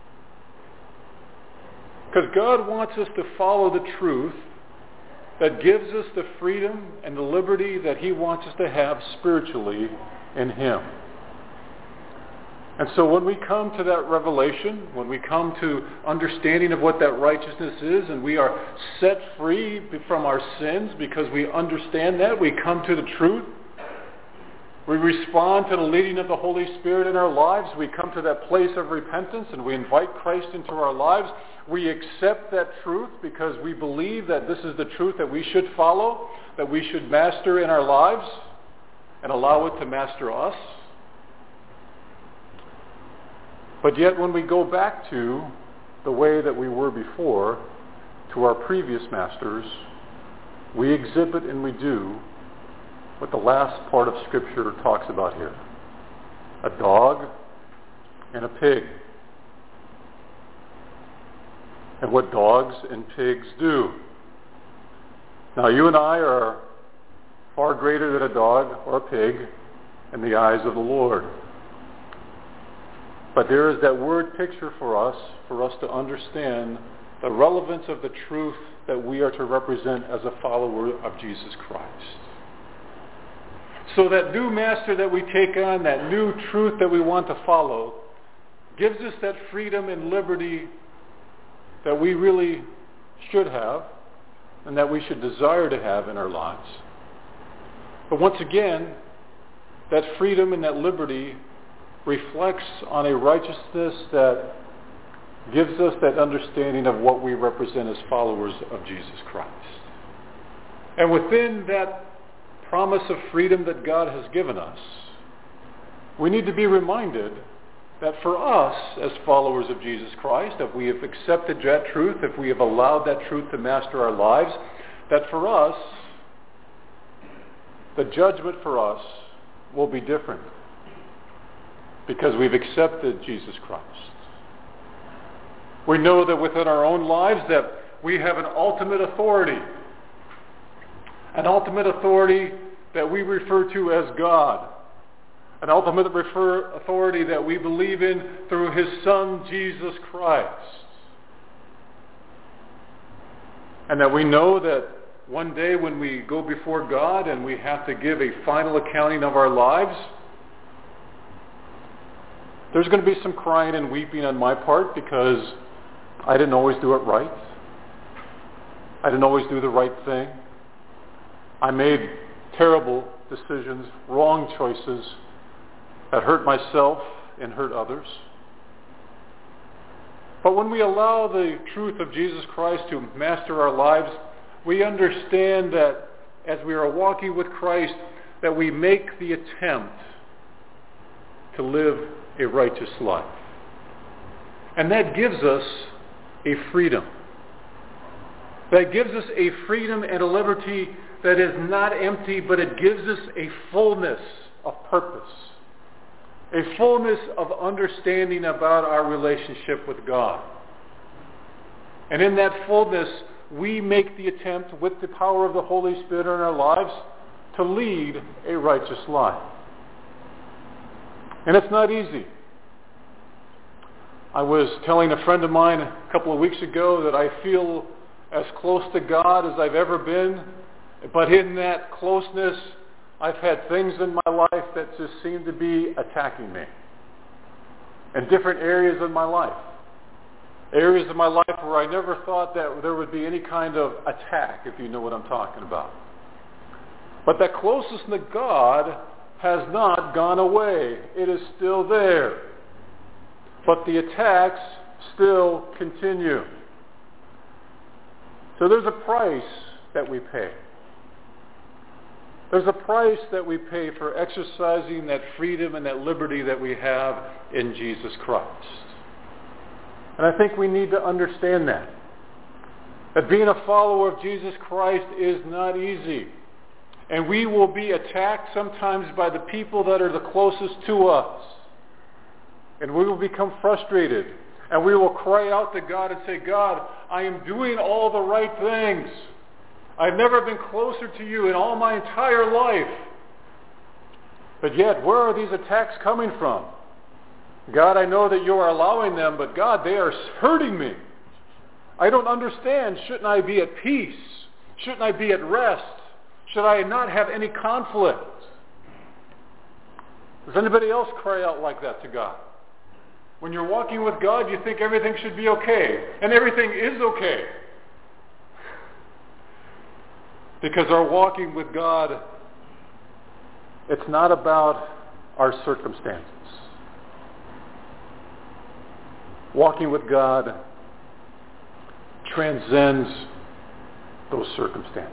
Because God wants us to follow the truth that gives us the freedom and the liberty that He wants us to have spiritually in Him. And so when we come to that revelation, when we come to understanding of what that righteousness is, and we are set free from our sins because we understand that, we come to the truth. We respond to the leading of the Holy Spirit in our lives. We come to that place of repentance and we invite Christ into our lives. We accept that truth because we believe that this is the truth that we should follow, that we should master in our lives and allow it to master us. But yet when we go back to the way that we were before, to our previous masters, we exhibit and we do what the last part of Scripture talks about here. A dog and a pig. And what dogs and pigs do. Now you and I are far greater than a dog or a pig in the eyes of the Lord. But there is that word picture for us, for us to understand the relevance of the truth that we are to represent as a follower of Jesus Christ. So that new master that we take on, that new truth that we want to follow, gives us that freedom and liberty that we really should have and that we should desire to have in our lives. But once again, that freedom and that liberty reflects on a righteousness that gives us that understanding of what we represent as followers of Jesus Christ. And within that promise of freedom that God has given us, we need to be reminded that for us as followers of Jesus Christ, if we have accepted that truth, if we have allowed that truth to master our lives, that for us, the judgment for us will be different because we've accepted Jesus Christ. We know that within our own lives that we have an ultimate authority, an ultimate authority that we refer to as God, an ultimate refer, authority that we believe in through His Son, Jesus Christ. And that we know that one day when we go before God and we have to give a final accounting of our lives, there's going to be some crying and weeping on my part because I didn't always do it right. I didn't always do the right thing. I made terrible decisions, wrong choices that hurt myself and hurt others. But when we allow the truth of Jesus Christ to master our lives, we understand that as we are walking with Christ, that we make the attempt to live a righteous life. And that gives us a freedom. That gives us a freedom and a liberty that is not empty, but it gives us a fullness of purpose. A fullness of understanding about our relationship with God. And in that fullness, we make the attempt with the power of the Holy Spirit in our lives to lead a righteous life. And it's not easy. I was telling a friend of mine a couple of weeks ago that I feel as close to God as I've ever been, but in that closeness, I've had things in my life that just seem to be attacking me in different areas of my life. Areas of my life where I never thought that there would be any kind of attack, if you know what I'm talking about. But that closeness to God has not gone away. It is still there. But the attacks still continue. So there's a price that we pay. There's a price that we pay for exercising that freedom and that liberty that we have in Jesus Christ. And I think we need to understand that. That being a follower of Jesus Christ is not easy. And we will be attacked sometimes by the people that are the closest to us. And we will become frustrated. And we will cry out to God and say, God, I am doing all the right things. I've never been closer to you in all my entire life. But yet, where are these attacks coming from? God, I know that you are allowing them, but God, they are hurting me. I don't understand. Shouldn't I be at peace? Shouldn't I be at rest? Should I not have any conflict? Does anybody else cry out like that to God? When you're walking with God, you think everything should be okay. And everything is okay. Because our walking with God, it's not about our circumstances. Walking with God transcends those circumstances.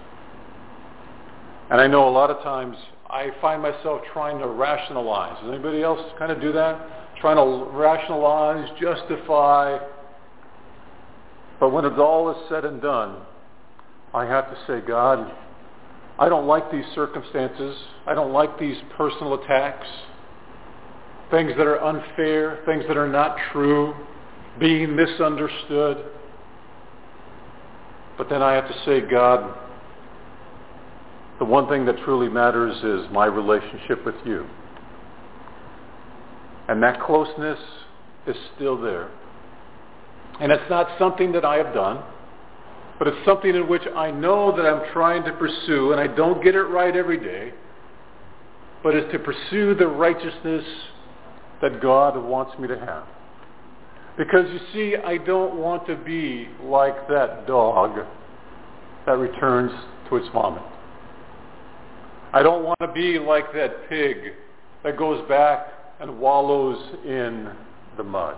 And I know a lot of times I find myself trying to rationalize. Does anybody else kind of do that? Trying to rationalize, justify. But when it's all is said and done, I have to say, God, I don't like these circumstances. I don't like these personal attacks. Things that are unfair, things that are not true, being misunderstood. But then I have to say, God, the one thing that truly matters is my relationship with you. And that closeness is still there. And it's not something that I have done, but it's something in which I know that I'm trying to pursue, and I don't get it right every day, but it's to pursue the righteousness that God wants me to have. Because you see, I don't want to be like that dog that returns to its vomit. I don't want to be like that pig that goes back and wallows in the mud.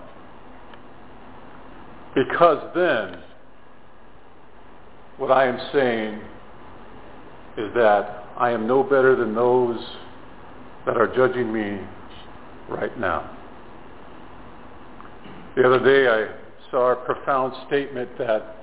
Because then, what I am saying is that I am no better than those that are judging me right now. The other day I saw a profound statement that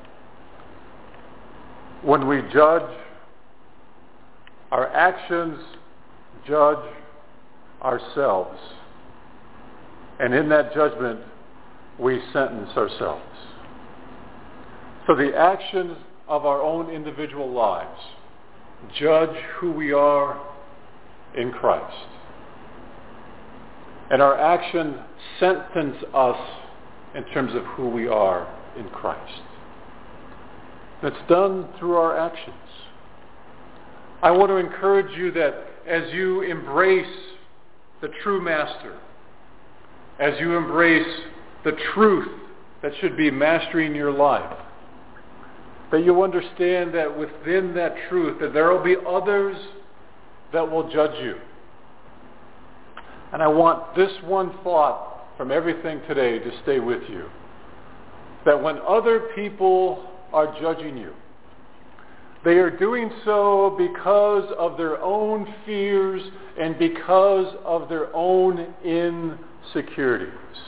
when we judge, our actions judge ourselves. And in that judgment, we sentence ourselves. So the actions of our own individual lives judge who we are in Christ. And our actions sentence us in terms of who we are in Christ. That's done through our actions. I want to encourage you that as you embrace the true Master, as you embrace the truth that should be mastering your life, that you understand that within that truth that there will be others that will judge you. And I want this one thought from everything today to stay with you. That when other people are judging you, They are doing so because of their own fears and because of their own insecurities.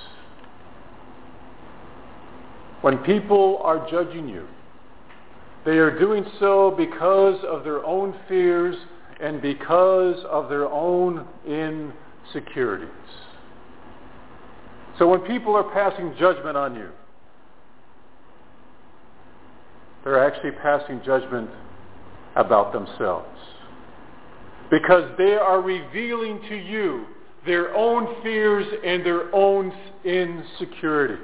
When people are judging you, they are doing so because of their own fears and because of their own insecurities. So when people are passing judgment on you, they're actually passing judgment about themselves. Because they are revealing to you their own fears and their own insecurities.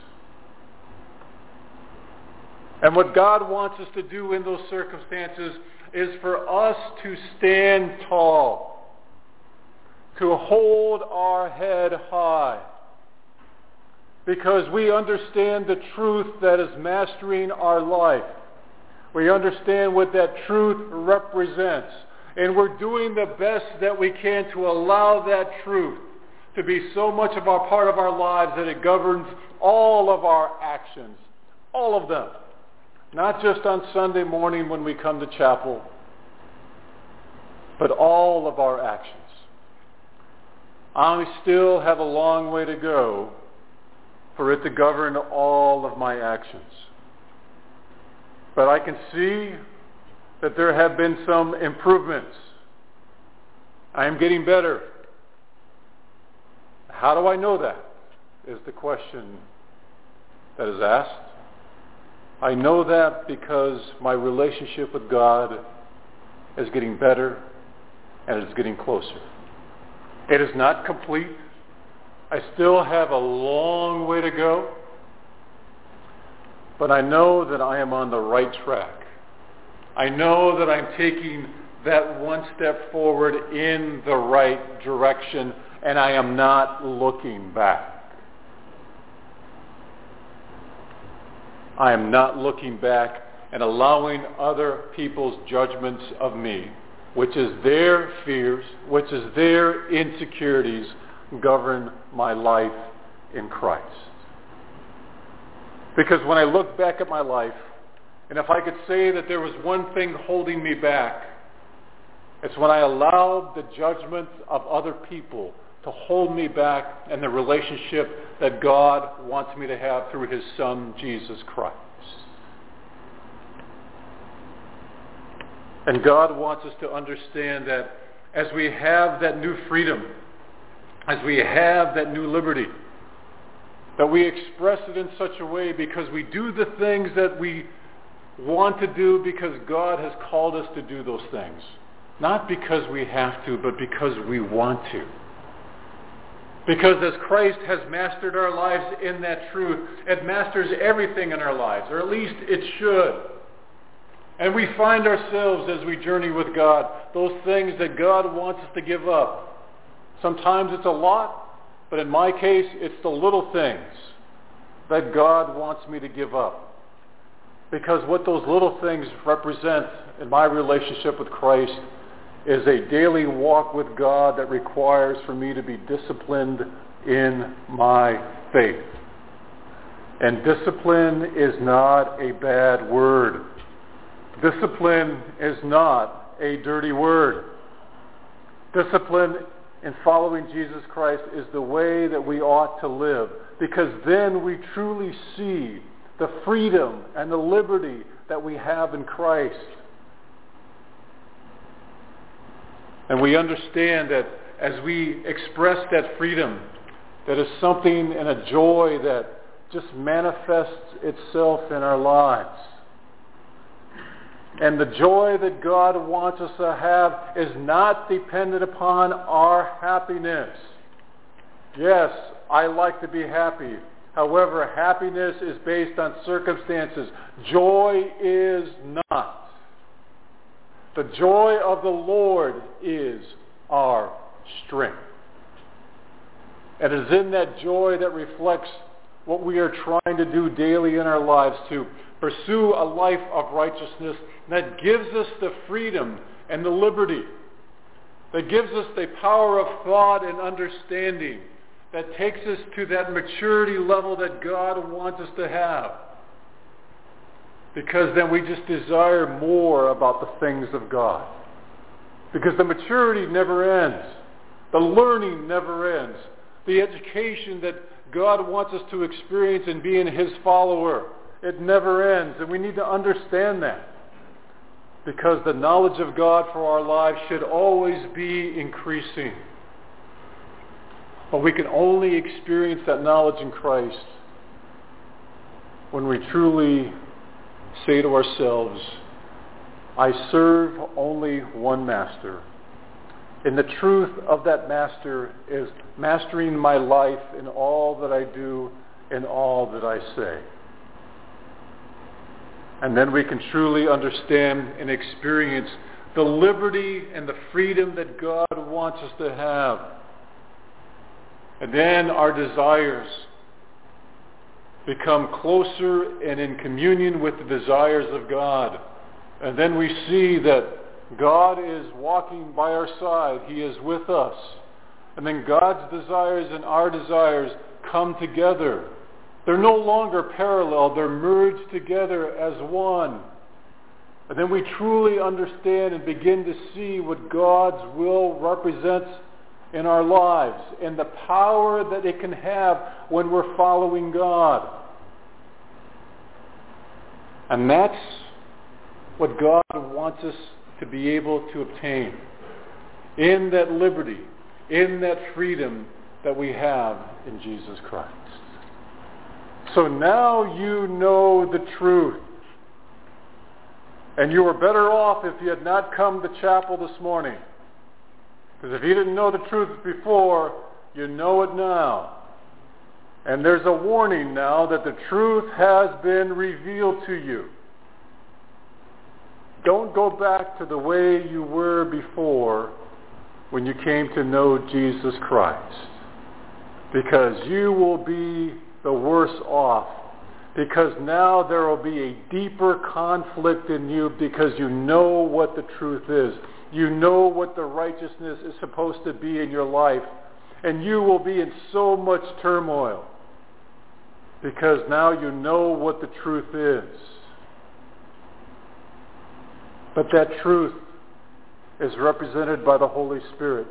And what God wants us to do in those circumstances is for us to stand tall, to hold our head high, because we understand the truth that is mastering our life. We understand what that truth represents, and we're doing the best that we can to allow that truth to be so much of our part of our lives that it governs all of our actions, all of them. Not just on Sunday morning when we come to chapel, but all of our actions. I still have a long way to go for it to govern all of my actions. But I can see that there have been some improvements. I am getting better. How do I know that? Is the question that is asked. I know that because my relationship with God is getting better and it's getting closer. It is not complete. I still have a long way to go. But I know that I am on the right track. I know that I'm taking that one step forward in the right direction, and I am not looking back. I am not looking back and allowing other people's judgments of me, which is their fears, which is their insecurities, govern my life in Christ. Because when I look back at my life, and if I could say that there was one thing holding me back, it's when I allowed the judgments of other people to hold me back in the relationship that God wants me to have through his Son, Jesus Christ. And God wants us to understand that as we have that new freedom, as we have that new liberty, that we express it in such a way because we do the things that we want to do because God has called us to do those things. Not because we have to, but because we want to. Because as Christ has mastered our lives in that truth, it masters everything in our lives, or at least it should. And we find ourselves as we journey with God, those things that God wants us to give up. Sometimes it's a lot, but in my case, it's the little things that God wants me to give up. Because what those little things represent in my relationship with Christ is a daily walk with God that requires for me to be disciplined in my faith. And discipline is not a bad word. Discipline is not a dirty word. Discipline in following Jesus Christ is the way that we ought to live, because then we truly see the freedom and the liberty that we have in Christ. And we understand that as we express that freedom, that is something and a joy that just manifests itself in our lives. And the joy that God wants us to have is not dependent upon our happiness. Yes, I like to be happy. However, happiness is based on circumstances. Joy is not. The joy of the Lord is our strength. And it is in that joy that reflects what we are trying to do daily in our lives to pursue a life of righteousness that gives us the freedom and the liberty, that gives us the power of thought and understanding, that takes us to that maturity level that God wants us to have. because then we just desire more about the things of God. Because the maturity never ends. The learning never ends. The education that God wants us to experience in being His follower, it never ends. And we need to understand that. Because the knowledge of God for our lives should always be increasing. But we can only experience that knowledge in Christ when we truly say to ourselves, I serve only one master. And the truth of that master is mastering my life in all that I do and all that I say. And then we can truly understand and experience the liberty and the freedom that God wants us to have. And then our desires become closer and in communion with the desires of God. And then we see that God is walking by our side. He is with us. And then God's desires and our desires come together. They're no longer parallel. They're merged together as one. And then we truly understand and begin to see what God's will represents in our lives and the power that it can have when we're following God. And that's what God wants us to be able to obtain in that liberty, in that freedom that we have in Jesus Christ. So now you know the truth. And you were better off if you had not come to chapel this morning. Because if you didn't know the truth before, you know it now. And there's a warning now that the truth has been revealed to you. Don't go back to the way you were before when you came to know Jesus Christ. Because you will be the worse off. Because now there will be a deeper conflict in you because you know what the truth is. You know what the righteousness is supposed to be in your life. And you will be in so much turmoil because now you know what the truth is. But that truth is represented by the Holy Spirit.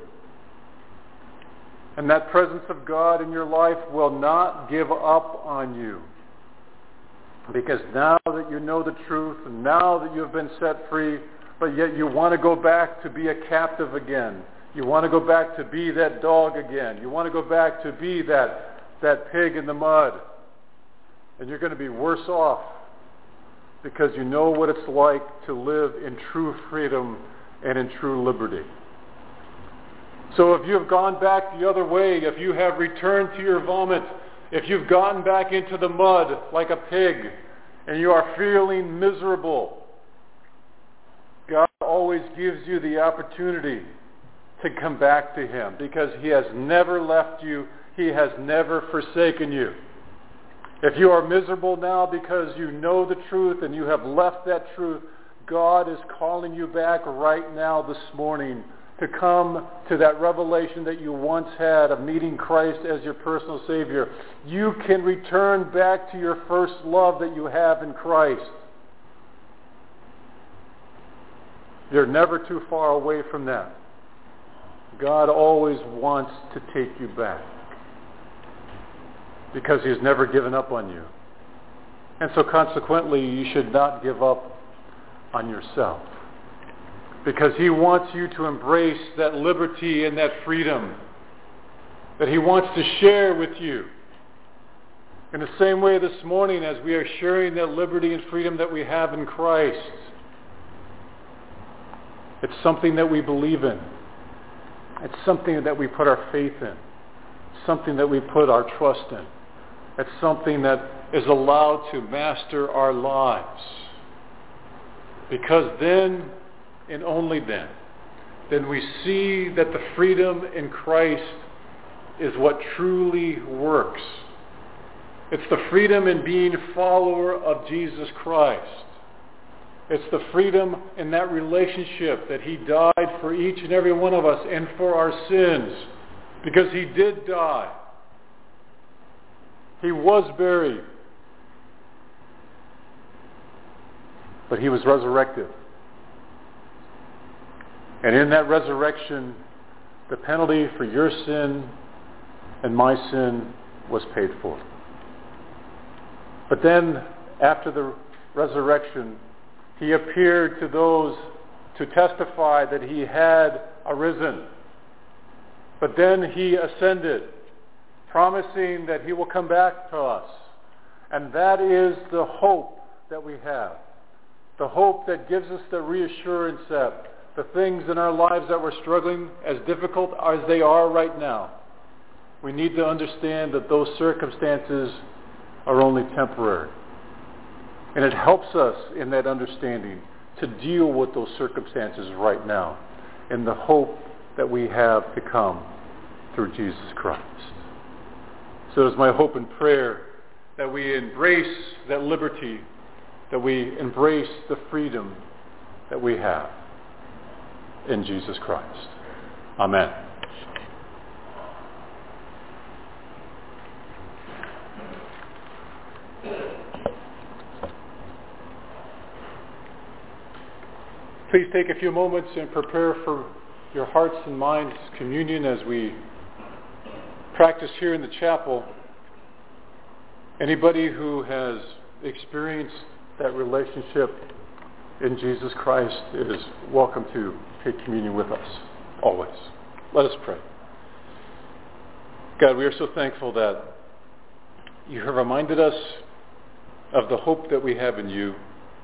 And that presence of God in your life will not give up on you. Because now that you know the truth, and now that you've been set free, but yet you want to go back to be a captive again. You want to go back to be that dog again. You want to go back to be that, that pig in the mud. And you're going to be worse off because you know what it's like to live in true freedom and in true liberty. So if you have gone back the other way, if you have returned to your vomit, if you've gotten back into the mud like a pig and you are feeling miserable, God always gives you the opportunity to come back to Him because He has never left you. He has never forsaken you. If you are miserable now because you know the truth and you have left that truth, God is calling you back right now this morning to come to that revelation that you once had of meeting Christ as your personal Savior. You can return back to your first love that you have in Christ. You're never too far away from that. God always wants to take you back because He has never given up on you. And so consequently, you should not give up on yourself. Because He wants you to embrace that liberty and that freedom that He wants to share with you. In the same way this morning as we are sharing that liberty and freedom that we have in Christ, it's something that we believe in. It's something that we put our faith in. Something that we put our trust in. It's something that is allowed to master our lives. Because then, and only then, then we see that the freedom in Christ is what truly works. It's the freedom in being a follower of Jesus Christ. It's the freedom in that relationship that He died for each and every one of us and for our sins. Because He did die. He was buried. but he was resurrected. And in that resurrection, the penalty for your sin and my sin was paid for. But then, after the resurrection, he appeared to those to testify that he had arisen. But then he ascended, promising that he will come back to us. And that is the hope that we have. The hope that gives us the reassurance that the things in our lives that we're struggling, as difficult as they are right now, we need to understand that those circumstances are only temporary. And it helps us in that understanding to deal with those circumstances right now in the hope that we have to come through Jesus Christ. So it is my hope and prayer that we embrace that liberty, that we embrace the freedom that we have in Jesus Christ. Amen. Please take a few moments and prepare for your hearts and minds communion as we practice here in the chapel. Anybody who has experienced that relationship in Jesus Christ is welcome to take communion with us, always. Let us pray. God, we are so thankful that you have reminded us of the hope that we have in you.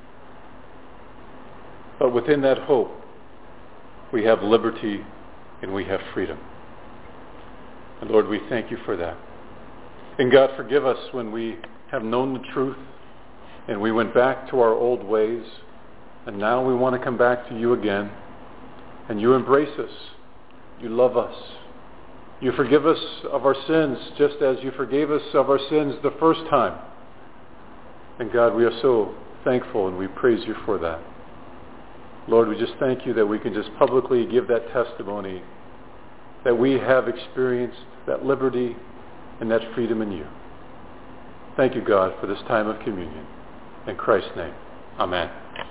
But within that hope, we have liberty and we have freedom. And Lord, we thank you for that. And God, forgive us when we have known the truth and we went back to our old ways, and now we want to come back to you again. And you embrace us. You love us. You forgive us of our sins just as you forgave us of our sins the first time. And God, we are so thankful and we praise you for that. Lord, we just thank you that we can just publicly give that testimony that we have experienced that liberty and that freedom in you. Thank you, God, for this time of communion. In Christ's name, amen.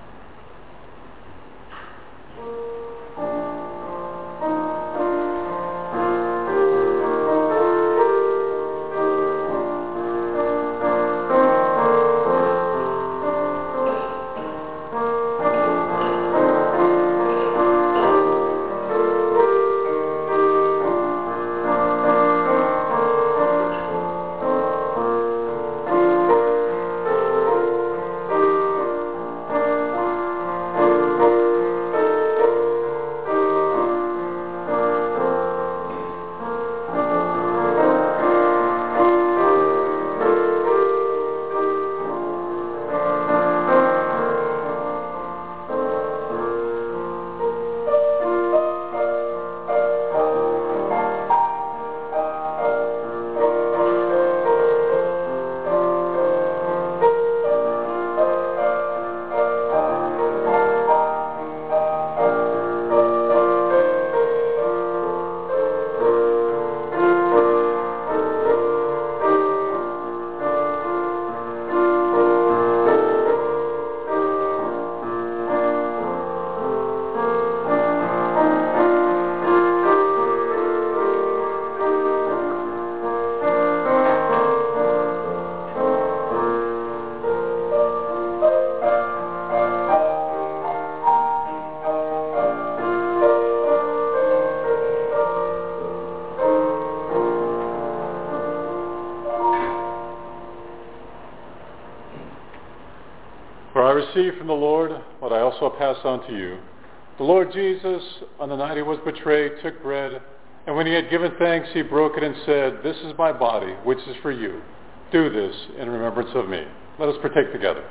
For I received from the Lord what I also pass on to you. The Lord Jesus, on the night he was betrayed, took bread, and when he had given thanks, he broke it and said, "This is my body, which is for you. Do this in remembrance of me." Let us partake together.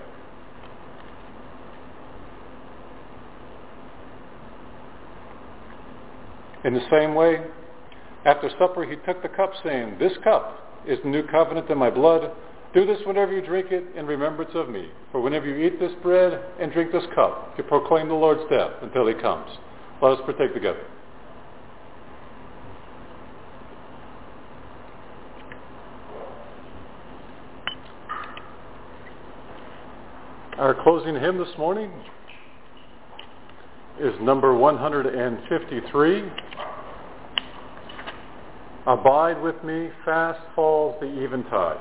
In the same way, after supper, he took the cup, saying, "This cup is the new covenant in my blood. Do this whenever you drink it in remembrance of me. For whenever you eat this bread and drink this cup, you proclaim the Lord's death until he comes." Let us partake together. Our closing hymn this morning is number one hundred fifty-three. Abide with me, fast falls the eventide.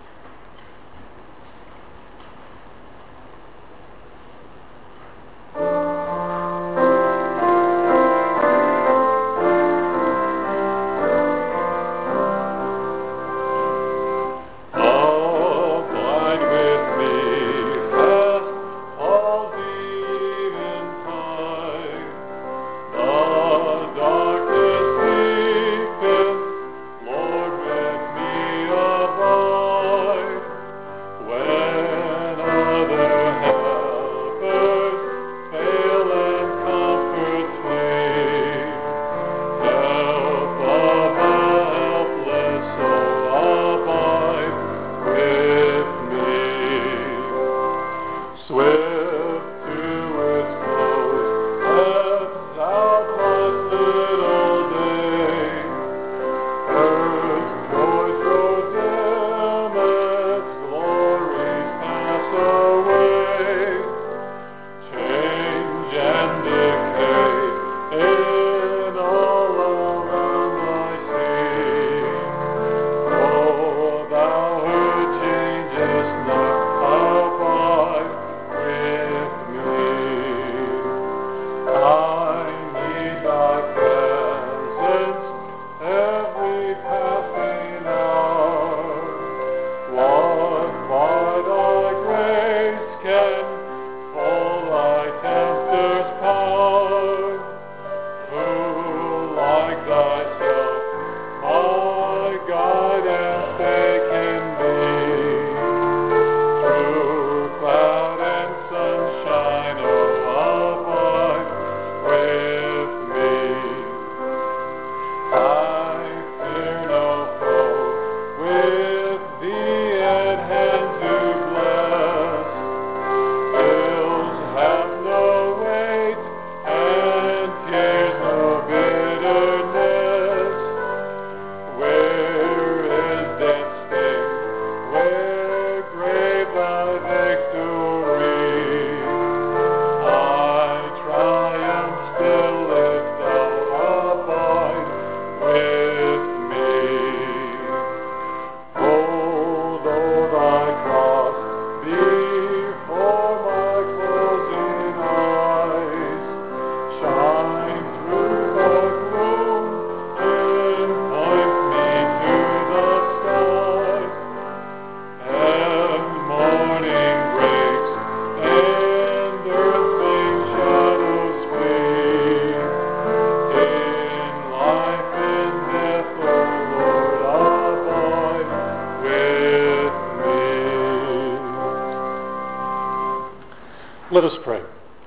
Let us pray.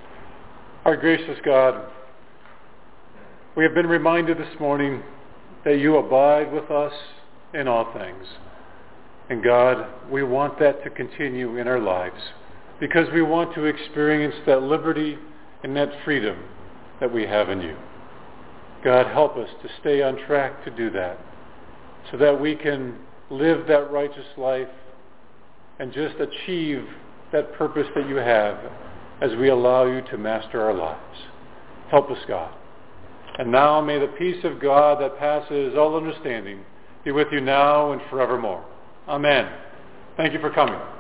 Our gracious God, we have been reminded this morning that you abide with us in all things. And God, we want that to continue in our lives because we want to experience that liberty and that freedom that we have in you. God, help us to stay on track to do that so that we can live that righteous life and just achieve that purpose that you have as we allow you to master our lives. Help us, God. And now may the peace of God that passes all understanding be with you now and forevermore. Amen. Thank you for coming.